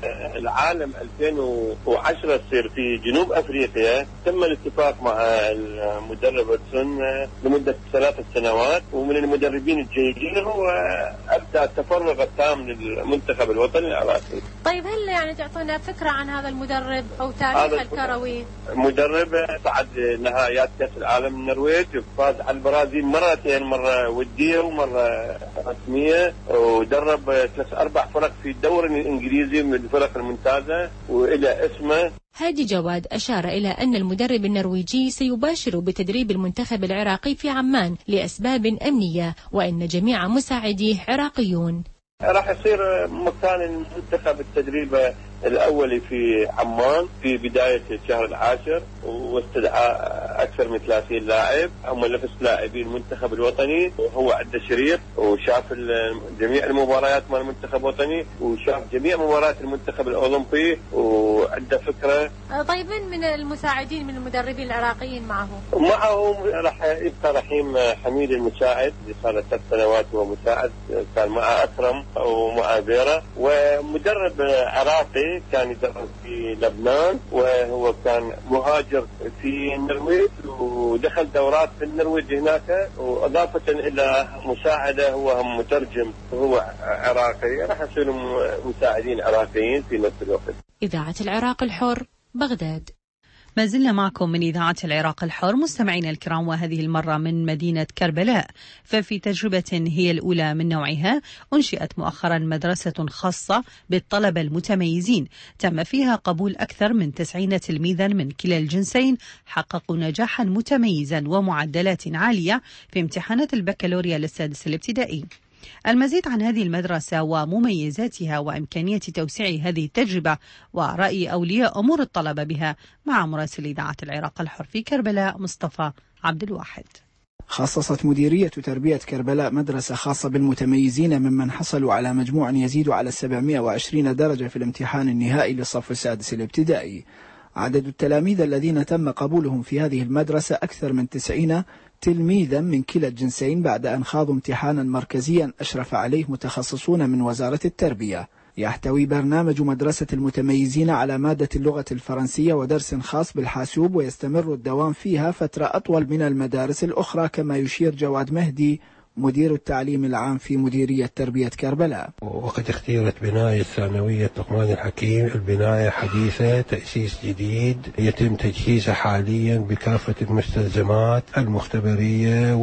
العالم ألفين وعشرة تصير في جنوب أفريقيا. تم الاتفاق مع المدرب أولسن لمدة ثلاثة سنوات، ومن المدربين الجيدين هو أبدأ التفرغ التام للمنتخب الوطني العراقي. طيب هل يعني تعطونا فكرة عن هذا المدرب أو تاريخ الكروي؟ مدرب صعد نهائيات كأس العالم النرويج، فاز على البرازيل مرتين، مرة ودية ومرة رسمية، ودرب ثلاث أربع فرق في الدوري الإنجليزي من الفرق الممتازة وإلى اسمه. هادي جواد أشار إلى أن المدرب النرويجي سيباشر بتدريب المنتخب العراقي في عمان لأسباب أمنية، وأن جميع مساعديه عراقيون. راح يصير مكان المنتخب التدريب الأولي في عمان في بداية الشهر العاشر، واستدعاء أكثر من ثلاثين لاعب، هم نفس لاعبين المنتخب الوطني، وهو عنده شريط وشاف جميع المباريات مال المنتخب الوطني وشاف جميع مباريات المنتخب الأولمبي وعنده فكرة. طيب من المساعدين من المدربين العراقيين معه؟ معه راح يبقى رحيم حميد المساعد اللي صار ثلاث سنوات هو مساعد، كان مع أكرم ومع فيرا. ومدرب عراقي كان يدرب في لبنان وهو كان مهاجر في النرويج، ودخل دورات في النرويج هناك، وإضافة إلى مساعدة هو هم مترجم وهو عراقي، راح يصيروا مساعدين عراقيين في نفس الوقت. إذاعة العراق الحر، بغداد. ما زلنا معكم من إذاعة العراق الحر مستمعينا الكرام، وهذه المرة من مدينة كربلاء. ففي تجربة هي الأولى من نوعها أنشئت مؤخرا مدرسة خاصة بالطلبة المتميزين، تم فيها قبول أكثر من تسعين تلميذا من كلا الجنسين حققوا نجاحا متميزا ومعدلات عالية في امتحانات البكالوريا للسادس الابتدائي. المزيد عن هذه المدرسة ومميزاتها وإمكانية توسيع هذه التجربة ورأي أولياء أمور الطلبة بها مع مراسل إذاعة العراق الحر في كربلاء مصطفى عبد الواحد. خصصت مديرية تربية كربلاء مدرسة خاصة بالمتميزين ممن حصلوا على مجموع يزيد على سبعمائة وعشرين درجة في الامتحان النهائي للصف السادس الابتدائي. عدد التلاميذ الذين تم قبولهم في هذه المدرسة أكثر من تسعين تلميذا من كلا الجنسين بعد أن خاضوا امتحانا مركزيا أشرف عليه متخصصون من وزارة التربية. يحتوي برنامج مدرسة المتميزين على مادة اللغة الفرنسية ودرس خاص بالحاسوب، ويستمر الدوام فيها فترة أطول من المدارس الأخرى، كما يشير جواد مهدي مدير التعليم العام في مديرية تربية كربلاء. وقد اختيرت بناية الثانوية لقمان الحكيم البناية حديثة تأسيس جديد يتم تجهيزه حاليا بكافة المستلزمات المختبرية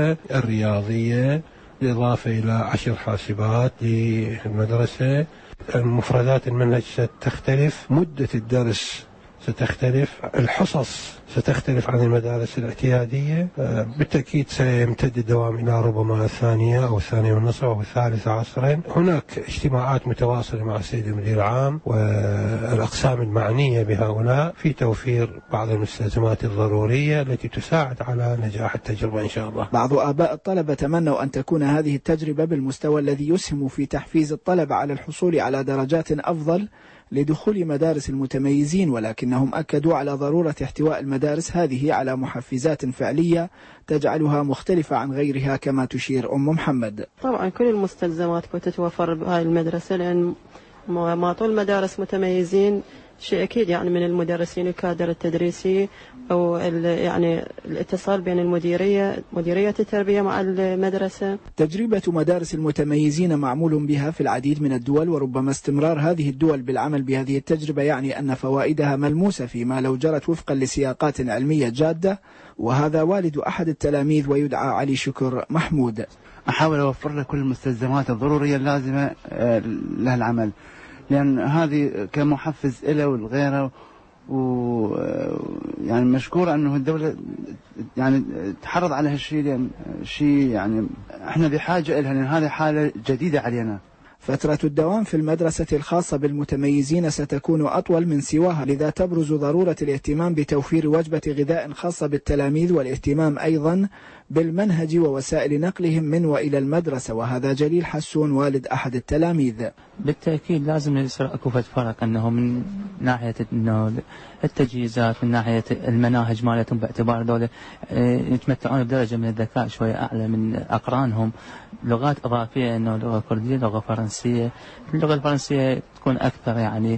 والرياضية، بالإضافة إلى عشر حاسبات للمدرسة. مفردات المنهج ستختلف، مدة الدرس ستختلف، الحصص ستختلف عن المدارس الاعتيادية. بالتأكيد سيمتد الدوام إلى ربما الثانية أو الثانية والنصف أو الثالثة عصرا. هناك اجتماعات متواصلة مع السيد المدير العام والأقسام المعنية بهؤلاء في توفير بعض المستلزمات الضرورية التي تساعد على نجاح التجربة إن شاء الله. بعض آباء الطلبة تمنوا أن تكون هذه التجربة بالمستوى الذي يسهم في تحفيز الطلبة على الحصول على درجات أفضل لدخول مدارس المتميزين، ولكنهم أكدوا على ضرورة احتواء المدارس هذه على محفزات فعلية تجعلها مختلفة عن غيرها، كما تشير أم محمد. طبعا كل المستلزمات تتوفر بهذه المدرسة، لأن ما طول مدارس متميزين شيء أكيد يعني من المدرسين الكادر التدريسي أو يعني الاتصال بين المديرية مديرية التربية مع المدرسة. تجربة مدارس المتميزين معمول بها في العديد من الدول، وربما استمرار هذه الدول بالعمل بهذه التجربة يعني أن فوائدها ملموسة فيما لو جرت وفقا لسياقات علمية جادة. وهذا والد أحد التلاميذ ويدعى علي شكر محمود. أحاول أوفر له كل المستلزمات الضرورية اللازمة له العمل، لأن هذه كمحفز له والغيره، ويعني مشكورة أنه الدولة يعني تحرض على هالشيء، لأن شيء يعني احنا بحاجة لها، لأن هذه حالة جديدة علينا. فترة الدوام في المدرسة الخاصة بالمتميزين ستكون أطول من سواها، لذا تبرز ضرورة الاهتمام بتوفير وجبة غذاء خاصة بالتلاميذ، والاهتمام أيضا بالمنهج ووسائل نقلهم من وإلى المدرسة. وهذا جليل حسون والد أحد التلاميذ. بالتأكيد لازم يصير أكو فرق، أنه من ناحية أنه التجهيزات، من ناحية المناهج مالتهم، باعتبار دولة يتمتعون بدرجة من الذكاء شوية أعلى من أقرانهم. لغات إضافية، أنه لغة كردية، لغة فرنسية. اللغة الفرنسية تكون أكثر يعني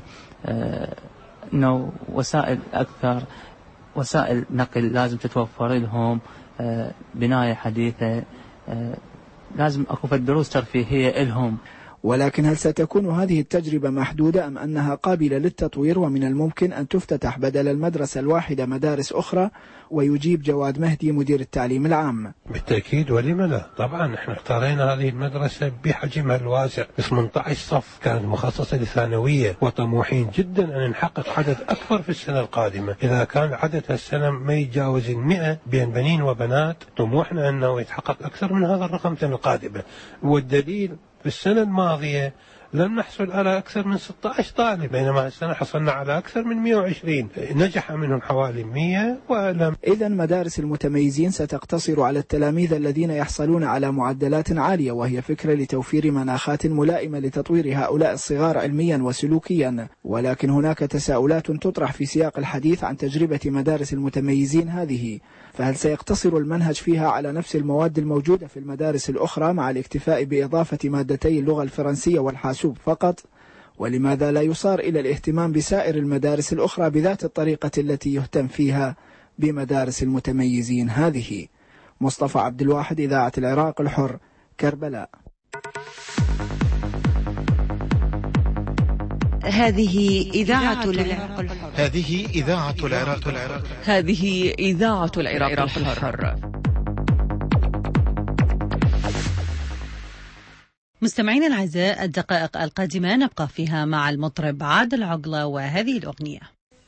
أنه وسائل أكثر وسائل نقل لازم تتوفر لهم، بناية حديثة، لازم أكو دروس ترفيهية لهم. ولكن هل ستكون هذه التجربة محدودة أم أنها قابلة للتطوير، ومن الممكن أن تفتتح بدل المدرسة الواحدة مدارس أخرى؟ ويجيب جواد مهدي مدير التعليم العام. بالتأكيد، ولم لا؟ طبعا احنا اختارينا هذه المدرسة بحجمها الواسع، ثمانية عشر صف، كانت مخصصة للثانوية، وطموحين جدا أن نحقق عدد أكبر في السنة القادمة. إذا كان عدد هالسنة ما يتجاوز المئة بين بنين وبنات، طموحنا أنه يتحقق أكثر من هذا الرقم السنة القادمة. والدليل في السنة الماضية لم نحصل على أكثر من ستة عشر طالب، بينما السنة حصلنا على أكثر من مئة وعشرين، نجح منهم حوالي مئة ولم. إذن مدارس المتميزين ستقتصر على التلاميذ الذين يحصلون على معدلات عالية، وهي فكرة لتوفير مناخات ملائمة لتطوير هؤلاء الصغار علميا وسلوكيا. ولكن هناك تساؤلات تطرح في سياق الحديث عن تجربة مدارس المتميزين هذه، فهل سيقتصر المنهج فيها على نفس المواد الموجودة في المدارس الأخرى مع الاكتفاء بإضافة مادتي اللغة الفرنسية والحاسوب فقط؟ ولماذا لا يصار إلى الاهتمام بسائر المدارس الأخرى بذات الطريقة التي يهتم فيها بمدارس المتميزين هذه. مصطفى عبد الواحد، إذاعة العراق الحر، كربلاء. هذه إذاعة العراق الحر. هذه إذاعة العراق الحر. هذه إذاعة العراق الحر. مستمعينا الأعزاء، الدقائق القادمة نبقى فيها مع المطرب عادل عقلة وهذه الأغنية.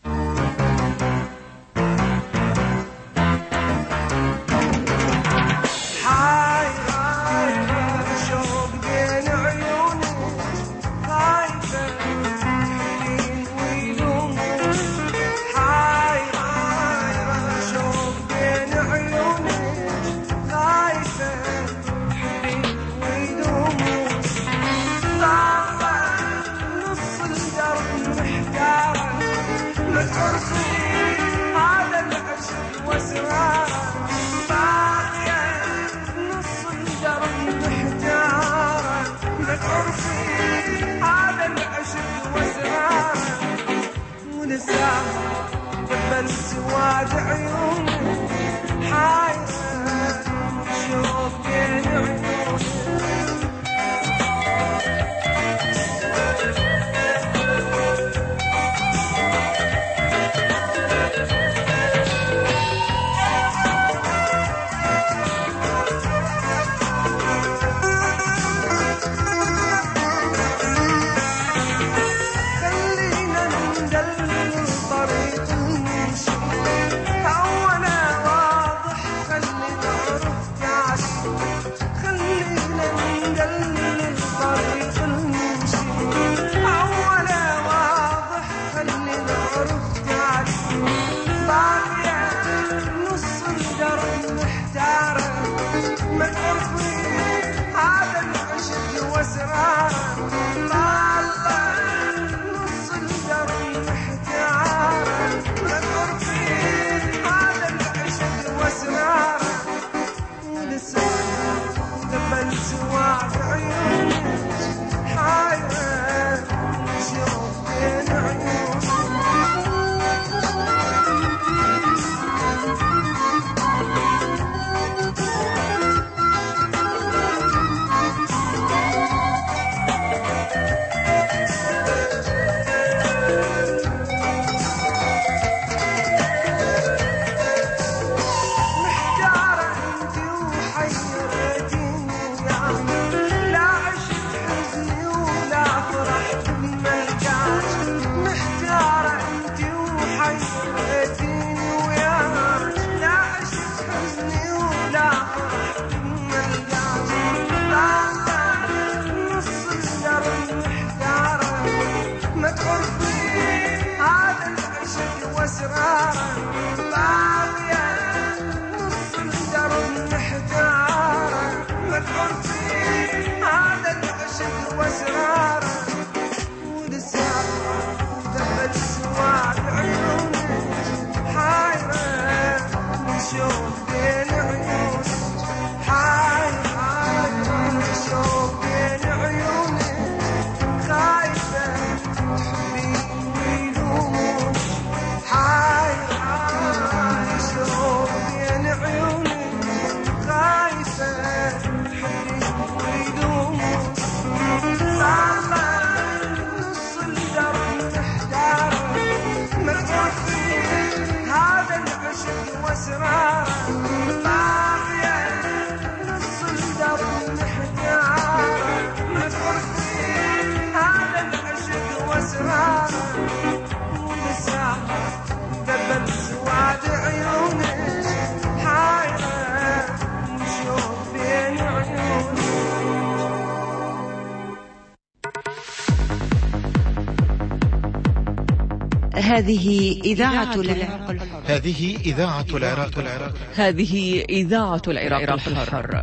هذه إذاعة العراق الحر. هذه إذاعة العراق الحر. هذه إذاعة العراق الحر.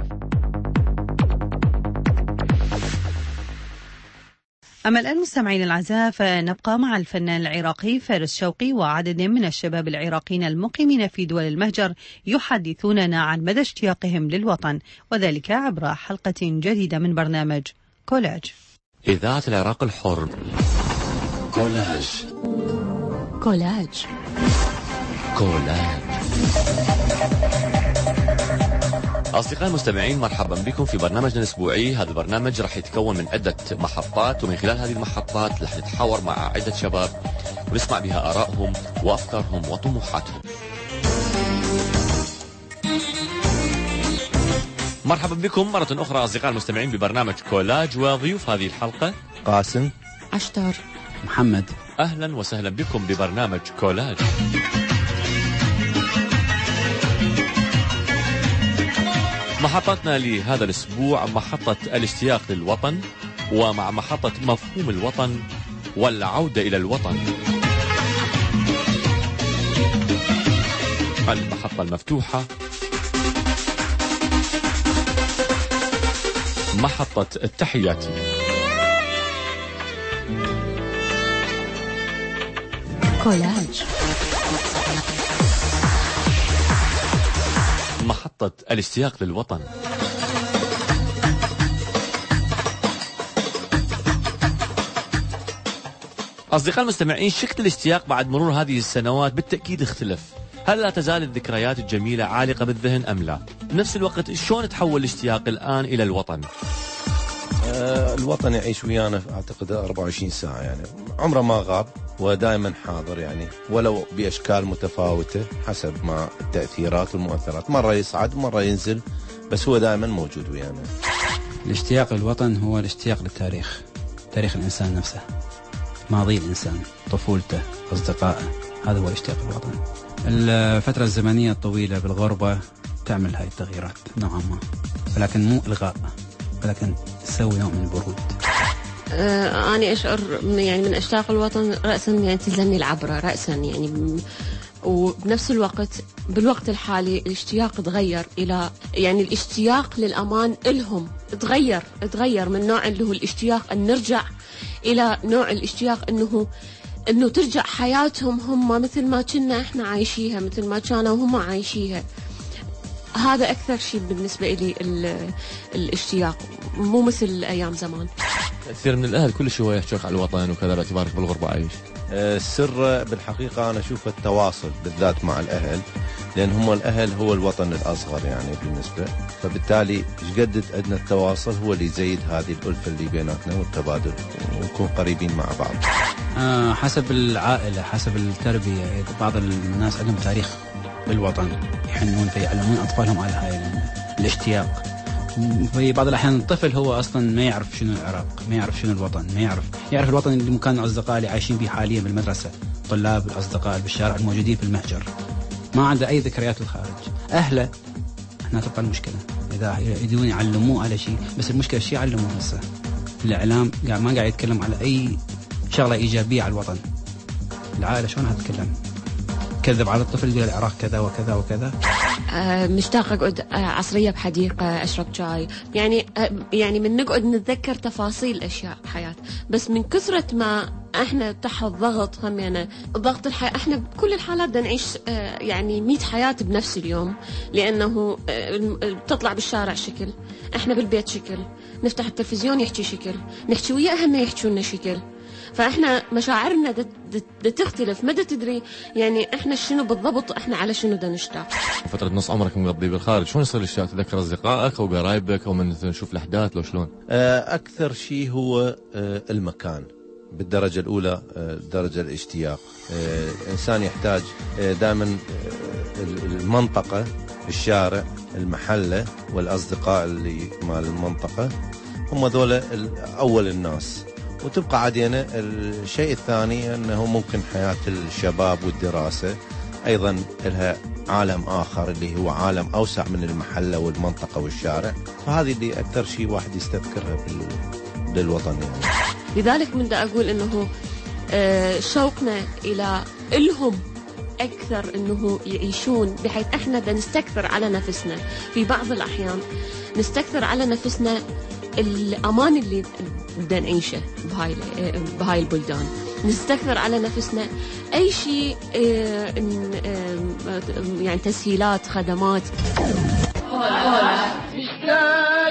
أما الآن مستمعين الأعزاء، فنبقى مع الفنان العراقي فارس شوقي وعدد من الشباب العراقيين المقيمين في دول المهجر يحدثوننا عن مدى اشتياقهم للوطن، وذلك عبر حلقة جديدة من برنامج كولاج. إذاعة العراق الحر. كولاج. كولاج. كولاج. أصدقائي المستمعين، مرحبا بكم في برنامجنا الأسبوعي. هذا البرنامج راح يتكون من عدة محطات، ومن خلال هذه المحطات راح نتحاور مع عدة شباب ونسمع بها آرائهم وأفكارهم وطموحاتهم. مرحبا بكم مرة أخرى أصدقائي المستمعين ببرنامج كولاج، وضيوف هذه الحلقة قاسم، عشتار، محمد. أهلا وسهلا بكم ببرنامج كولاج. محطتنا لهذا الأسبوع محطة الاشتياق للوطن، ومع محطة مفهوم الوطن والعودة إلى الوطن. المحطة المفتوحة محطة التحيات. كولاج محطة الاشتياق للوطن. أصدقائي المستمعين، شكل الاشتياق بعد مرور هذه السنوات بالتأكيد اختلف. هل لا تزال الذكريات الجميلة عالقة بالذهن أم لا؟ بنفس الوقت شلون تحول الاشتياق الآن إلى الوطن؟ آه الوطن يعيش ويانا أعتقد أربعة وعشرين ساعة، يعني عمره ما غاب ودائما حاضر، يعني ولو بأشكال متفاوتة حسب ما التأثيرات والمؤثرات، مرة يصعد مرة ينزل، بس هو دائما موجود ويانا. الاشتياق للوطن هو الاشتياق للتاريخ، تاريخ الإنسان نفسه، ماضي الإنسان، طفولته، أصدقائه، هذا هو الاشتياق للوطن. الفترة الزمنية الطويلة بالغربة تعمل هاي التغييرات نوعا ما، ولكن مو إلغاء، ولكن تسوي نوع من البرود. آه أنا أشعر يعني من أشتاق الوطن رأسا يعني تلزمني العبرة رأسا يعني، وبنفس الوقت بالوقت الحالي الاشتياق تغير إلى يعني الاشتياق للأمان إلهم تغير تغير من نوع اللي هو الاشتياق أن نرجع إلى نوع الاشتياق أنه أنه ترجع حياتهم هم مثل ما كنا إحنا عايشيها، مثل ما كانوا هم عايشيها. هذا أكثر شيء بالنسبة لي الاشتياق، مو مثل أيام زمان. كثير من الأهل كل شوية يحكوا على الوطن وكذا باعتبارك بالغربة عايش. السر بالحقيقة أنا أشوف التواصل بالذات مع الأهل، لأن هم الأهل هو الوطن الأصغر يعني بالنسبة، فبالتالي قد عندنا التواصل هو اللي يزيد هذه الألفة اللي بيناتنا والتبادل ونكون قريبين مع بعض. آه حسب العائلة، حسب التربية، بعض الناس عندهم تاريخ بالوطن يحنون فيعلمون أطفالهم على هاي الاشتياق. في بعض الأحيان الطفل هو أصلا ما يعرف شنو العراق، ما يعرف شنو الوطن، ما يعرف يعرف الوطن اللي مكان الأصدقاء اللي عايشين به حاليا بالمدرسة، طلاب الأصدقاء بالشارع الموجودين في المهجر، ما عنده أي ذكريات بالخارج. أهله هنا تبقى المشكلة، إذا يريدون يعلموه على شيء، بس المشكلة شيء يعلموه هسه الإعلام قاعد ما قاعد يتكلم على أي شغلة إيجابية على الوطن. العائلة شلون هتتكلم؟ كذب على الطفل يقول العراق كذا وكذا وكذا. أه مشتاقة أقعد عصرية بحديقة أشرب شاي، يعني أه يعني من نقعد نتذكر تفاصيل أشياء حياة، بس من كثرة ما احنا تحت ضغط هم يعني ضغط الحياة، احنا بكل الحالات بدنا نعيش أه يعني مية حياة بنفس اليوم، لأنه أه تطلع بالشارع شكل، احنا بالبيت شكل، نفتح التلفزيون يحكي شكل، نحكي ويا أهلنا يحكوا لنا شكل، فاحنا مشاعرنا دا تختلف، ما دا تدري يعني احنا شنو بالضبط، احنا على شنو دا نشتاق. فترة نص عمرك مقضي بالخارج، شلون يصير الاشتياق؟ تذكر اصدقائك او قرايبك او من تشوف الاحداث لو شلون؟ اكثر شيء هو المكان بالدرجة الاولى، درجة الاشتياق. الانسان يحتاج دائما المنطقة، الشارع، المحلة والاصدقاء اللي مال المنطقة، هم ذولا اول الناس. وتبقى عادينا الشيء الثاني أنه ممكن حياة الشباب والدراسة أيضا لها عالم آخر اللي هو عالم أوسع من المحلة والمنطقة والشارع، فهذه اللي أكثر شيء واحد يستذكرها للوطن يعني. لذلك من دا أقول أنه شوقنا إلى إلهم أكثر أنه يعيشون، بحيث إحنا دا نستكثر على نفسنا في بعض الأحيان، نستكثر على نفسنا الأمان اللي بدنا نعيشه بهاي بهاي البلدان، نستكثر على نفسنا أي شيء يعني تسهيلات، خدمات. اشتاق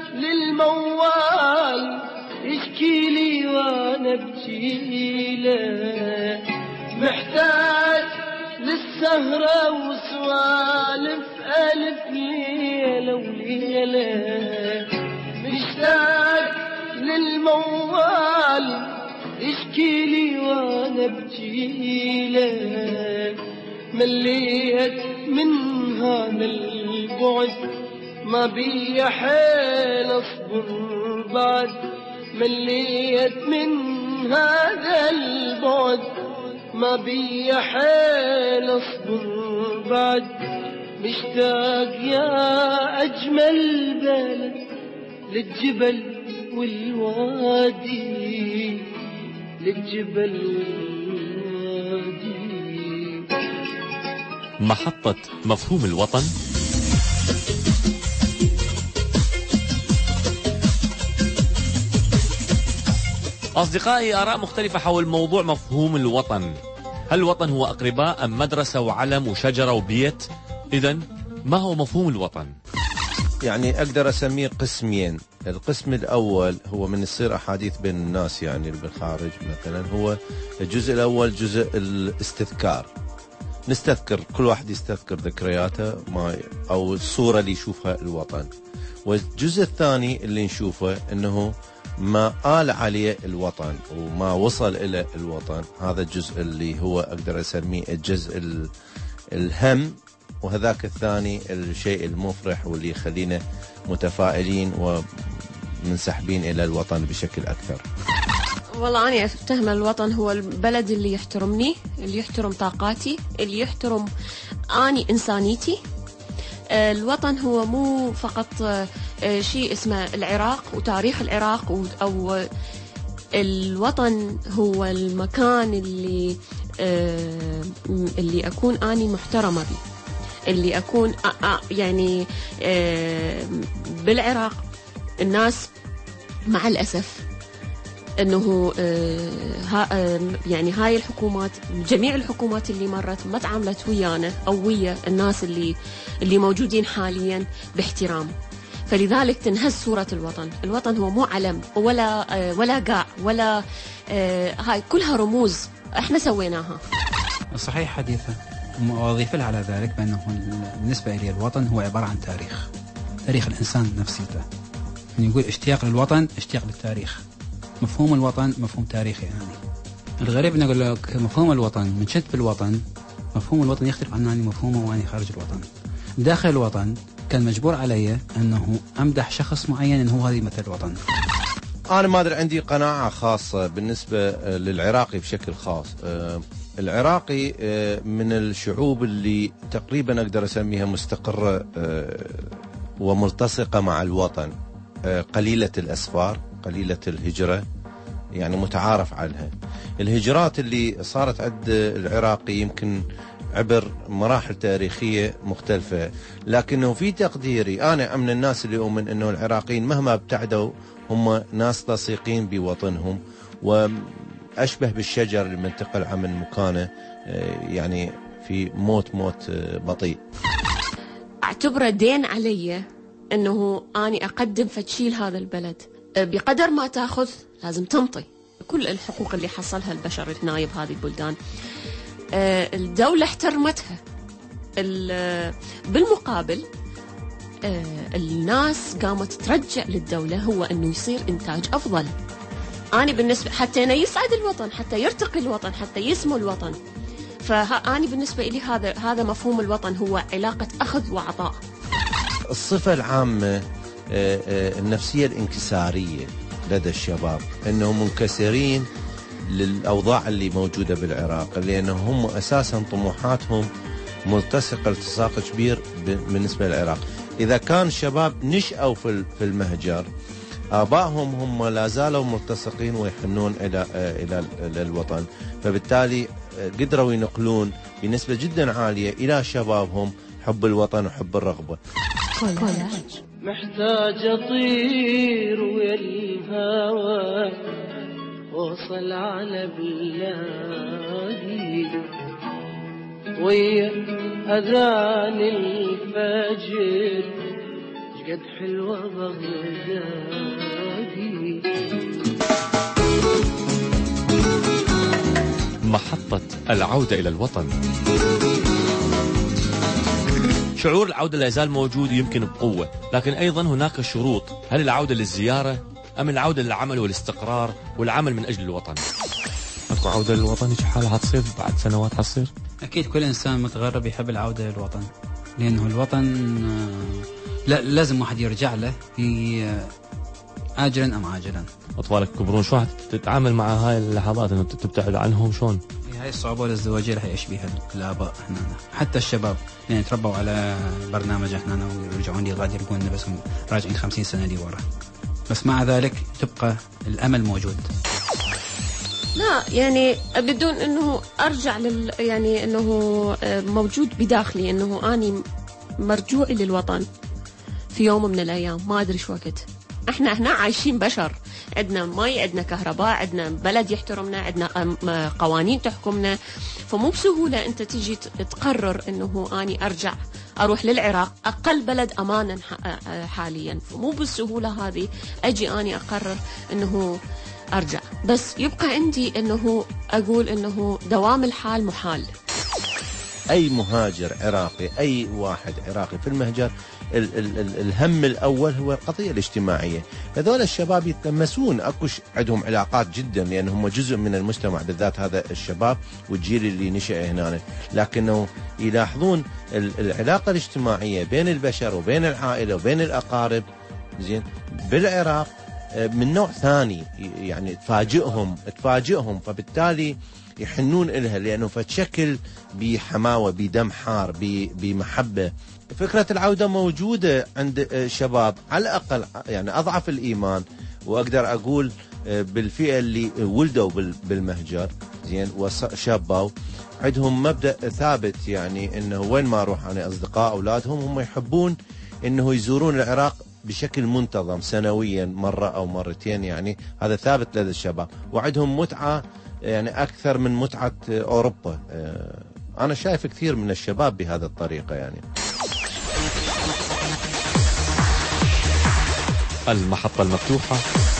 للموال اشكي لي وانا ابكي له، محتاج للسهرة وسوالف ألف ليلة وليلة، مشتاق للموال اشكيلي وانا بجيله، مليت من هذا البعد ما بي حيل اصبر بعد، مليت من هذا البعد ما بي حيل اصبر بعد، مشتاق يا اجمل بلد للجبل والوادي، للجبل والوادي. محطة مفهوم الوطن أصدقائي، آراء مختلفة حول موضوع مفهوم الوطن. هل الوطن هو أقرباء أم مدرسة وعلم وشجرة وبيت؟ إذن ما هو مفهوم الوطن؟ يعني أقدر أسميه قسمين. القسم الأول هو من يصير أحاديث بين الناس يعني بالخارج مثلا، هو الجزء الأول جزء الاستذكار، نستذكر كل واحد يستذكر ذكرياته ما أو الصورة اللي يشوفها الوطن. والجزء الثاني اللي نشوفه أنه ما آل عليه الوطن وما وصل إلى الوطن، هذا الجزء اللي هو أقدر أسميه الجزء الهم، وهذاك الثاني الشيء المفرح واللي يخلينا متفائلين ومنسحبين إلى الوطن بشكل أكثر. والله أنا أفتهم الوطن هو البلد اللي يحترمني، اللي يحترم طاقاتي، اللي يحترم أني إنسانيتي. الوطن هو مو فقط شيء اسمه العراق وتاريخ العراق، أو الوطن هو المكان اللي اللي أكون أني محترمة به، اللي أكون يعني بالعراق الناس مع الأسف أنه يعني هاي الحكومات، جميع الحكومات اللي مرت ما تعاملت ويانا أو ويا الناس اللي اللي موجودين حاليا باحترام، فلذلك تنهز صورة الوطن. الوطن هو مو علم ولا ولا قاع ولا هاي كلها رموز احنا سويناها. صحيح حديثة، وأضيف لها على ذلك بأنه بالنسبة لي الوطن هو عبارة عن تاريخ، تاريخ الإنسان نفسيته. يعني يقول اشتياق للوطن اشتياق للتاريخ. مفهوم الوطن مفهوم تاريخي. يعني الغريب أن أقول لك مفهوم الوطن من شد بالوطن، مفهوم الوطن يختلف عن أني مفهومه وأني خارج الوطن. داخل الوطن كان مجبور علي أنه أمدح شخص معين أنه هذا يمثل الوطن. أنا ما أدري، عندي قناعة خاصة بالنسبة للعراقي بشكل خاص. العراقي من الشعوب اللي تقريبا أقدر أسميها مستقرة وملتصقة مع الوطن، قليلة الأسفار، قليلة الهجرة، يعني متعارف عنها. الهجرات اللي صارت عند العراقي يمكن عبر مراحل تاريخية مختلفة، لكنه في تقديري أنا من الناس اللي أؤمن أنه العراقيين مهما ابتعدوا هم ناس لصيقين بوطنهم، وأشبه بالشجر اللي منتقل عن مكانه يعني في موت موت بطيء. أعتبره دين علي أنه أني أقدم فتشيل هذا البلد، بقدر ما تأخذ لازم تنطي كل الحقوق اللي حصلها البشر هنا بهذه البلدان. الدولة احترمتها، بالمقابل الناس قامت ترجع للدولة هو أنه يصير إنتاج أفضل. أنا بالنسبة حتى أنا يسعد الوطن، حتى يرتقي الوطن، حتى يسمو الوطن. فأنا بالنسبة لي هذا هذا مفهوم الوطن، هو علاقة أخذ وعطاء. الصفة العامة النفسية الانكسارية لدى الشباب، أنهم منكسرين للأوضاع اللي موجودة بالعراق، لأنهم هم أساسا طموحاتهم ملتصقة التصاق كبير بالنسبة للعراق. إذا كان الشباب نشأوا في المهجر، آبائهم هم لا زالوا ملتصقين ويحنون إلى إلى إلى الوطن، فبالتالي قدروا ينقلون بنسبة جدا عالية إلى شبابهم حب الوطن وحب الرغبة. محتاج أطير ويا الهوى وصل على بلادي، ويا أذان الفجر قد حلوة بغدادي. محطة العودة إلى الوطن. شعور العودة لا يزال موجود يمكن بقوة، لكن أيضا هناك شروط. هل العودة للزيارة أم العودة للعمل والاستقرار والعمل من أجل الوطن؟ أكو عودة للوطن هيك حالة حتصير بعد سنوات حتصير؟ أكيد كل إنسان متغرب يحب العودة للوطن، لأنه الوطن لا لازم واحد يرجع له في آجلا أم عاجلا. أطفالك كبرون، شو تتعامل مع هاي اللحظات إنه تبتعد عنهم شلون؟ هاي الصعوبة الازدواجية رح يعيش بها الآباء هنا، حتى الشباب يعني تربوا على برنامج هنا ويرجعون يغادر يرجعون بس راجعين خمسين سنة لي ورا، بس مع ذلك تبقى الأمل موجود. لا يعني بدون انه ارجع لل يعني انه موجود بداخلي انه اني مرجوعي للوطن في يوم من الايام، ما ادري شو وقت. احنا هنا عايشين بشر، عندنا مي، عندنا كهرباء، عندنا بلد يحترمنا، عندنا قوانين تحكمنا، فمو بسهولة انت تيجي تقرر انه اني ارجع اروح للعراق، اقل بلد امانا حاليا، فمو بالسهولة هذه اجي اني اقرر انه ارجع. بس يبقى عندي انه اقول انه دوام الحال محال. اي مهاجر عراقي، اي واحد عراقي في المهجر ال ال ال الهم الاول هو القضيه الاجتماعيه. هذول الشباب يتلمسون، اكو عندهم علاقات جدا لانهم جزء من المجتمع، بالذات هذا الشباب والجيل اللي نشأ هنا، لكنه يلاحظون العلاقه الاجتماعيه بين البشر وبين العائله وبين الاقارب زين بالعراق من نوع ثاني، يعني تفاجئهم تفاجئهم فبالتالي يحنون إلها، لأنه فتشكل بحماوة، بدم حار، بمحبة. فكرة العودة موجودة عند الشباب على الأقل، يعني أضعف الإيمان، وأقدر أقول بالفئة اللي ولدوا بالمهجر زين وشابوا عندهم مبدأ ثابت، يعني إنه وين ما أروح أنا أصدقاء أولادهم هم يحبون إنه يزورون العراق بشكل منتظم سنويا مرة أو مرتين، يعني هذا ثابت لدى الشباب، وعندهم متعة يعني أكثر من متعة أوروبا. أنا شايف كثير من الشباب بهذا الطريقة. يعني المحطة المفتوحة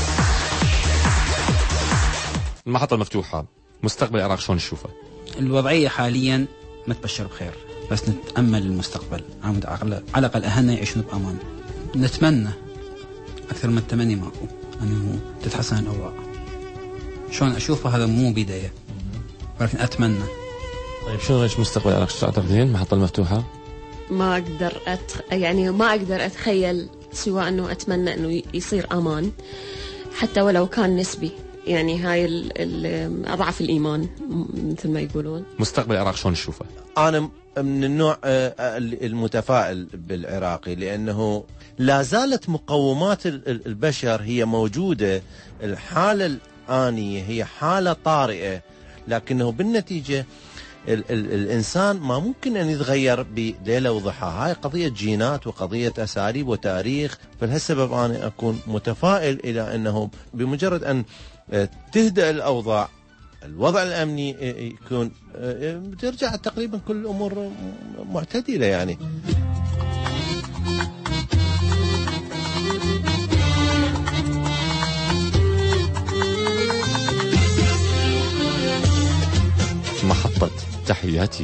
المحطة المفتوحة مستقبل العراق شلون نشوفه؟ الوضعية حاليا ما تبشر بخير، بس نتأمل المستقبل، على الأقل أهلنا يعيشون بأمان. نتمنى أكثر من التمني ماكو أنه تتحسن الأوضاع. شلون أشوفه هذا مو بداية، ولكن أتمنى. طيب شنو ايش مستقبل العراق تعتقدين المحطة المفتوحة؟ ما أقدر أتخ... يعني ما أقدر أتخيل سوى أنه أتمنى أنه يصير أمان، حتى ولو كان نسبي، يعني هاي ال... ال... أضعف الإيمان مثل ما يقولون. مستقبل العراق شلون نشوفه؟ أنا من النوع المتفائل بالعراقي، لأنه لا زالت مقومات البشر هي موجودة. الحالة الآنية هي حالة طارئة، لكنه بالنتيجة ال ال الإنسان ما ممكن أن يتغير بليلة وضحى. هاي قضية جينات وقضية أساليب وتاريخ. فلهالسبب أنا أكون متفائل إلى أنه بمجرد أن تهدأ الأوضاع، الوضع الأمني يكون ترجع تقريبا كل الأمور معتدلة. يعني محطة تحياتي.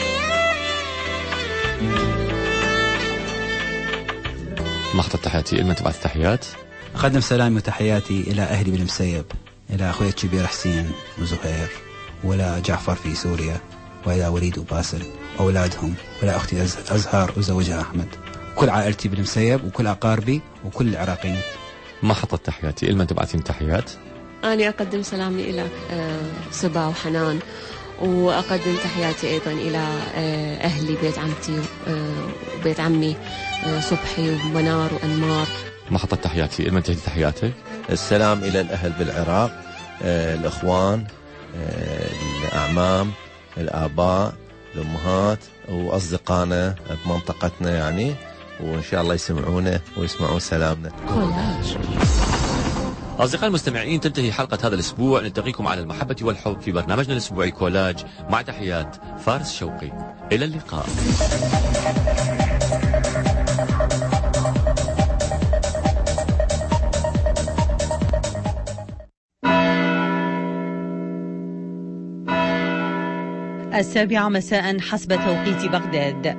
محطة تحياتي، إلما تبعث تحيات. أقدم سلامي وتحياتي إلى أهلي بالمسيب، إلى أخوي الكبير حسين وزهير، ولا جعفر في سوريا، وإلى وليد وباسل أولادهم، وإلى أختي أزهار وزوجها أحمد، كل عائلتي بالمسيب وكل أقاربي وكل العراقيين. محطة تحياتي، إلما تبعثين تحيات. أنا أقدم سلامي إلى صبا وحنان، وأقدم تحياتي أيضا إلى أهلي بيت عمتي وبيت عمي صبحي ومنار وأنمار. محطة تحياتي، إلما تهدي تحياتك. السلام إلى الأهل بالعراق، الإخوان، الأعمام، الآباء، الأمهات، وأصدقائنا بمنطقتنا، يعني وإن شاء الله يسمعونا ويسمعون سلامنا. أصدقائي المستمعين، تنتهي حلقة هذا الأسبوع. نلتقيكم على المحبة والحب في برنامجنا الأسبوعي كولاج، مع تحيات فارس شوقي. إلى اللقاء. السابعة مساء حسب توقيت بغداد.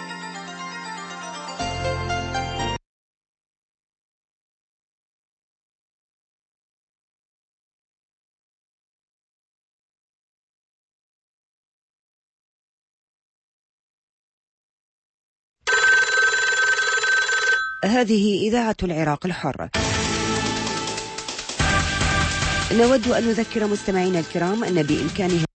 هذه إذاعة العراق الحر. نود أن نذكر مستمعينا الكرام أن بإمكانهم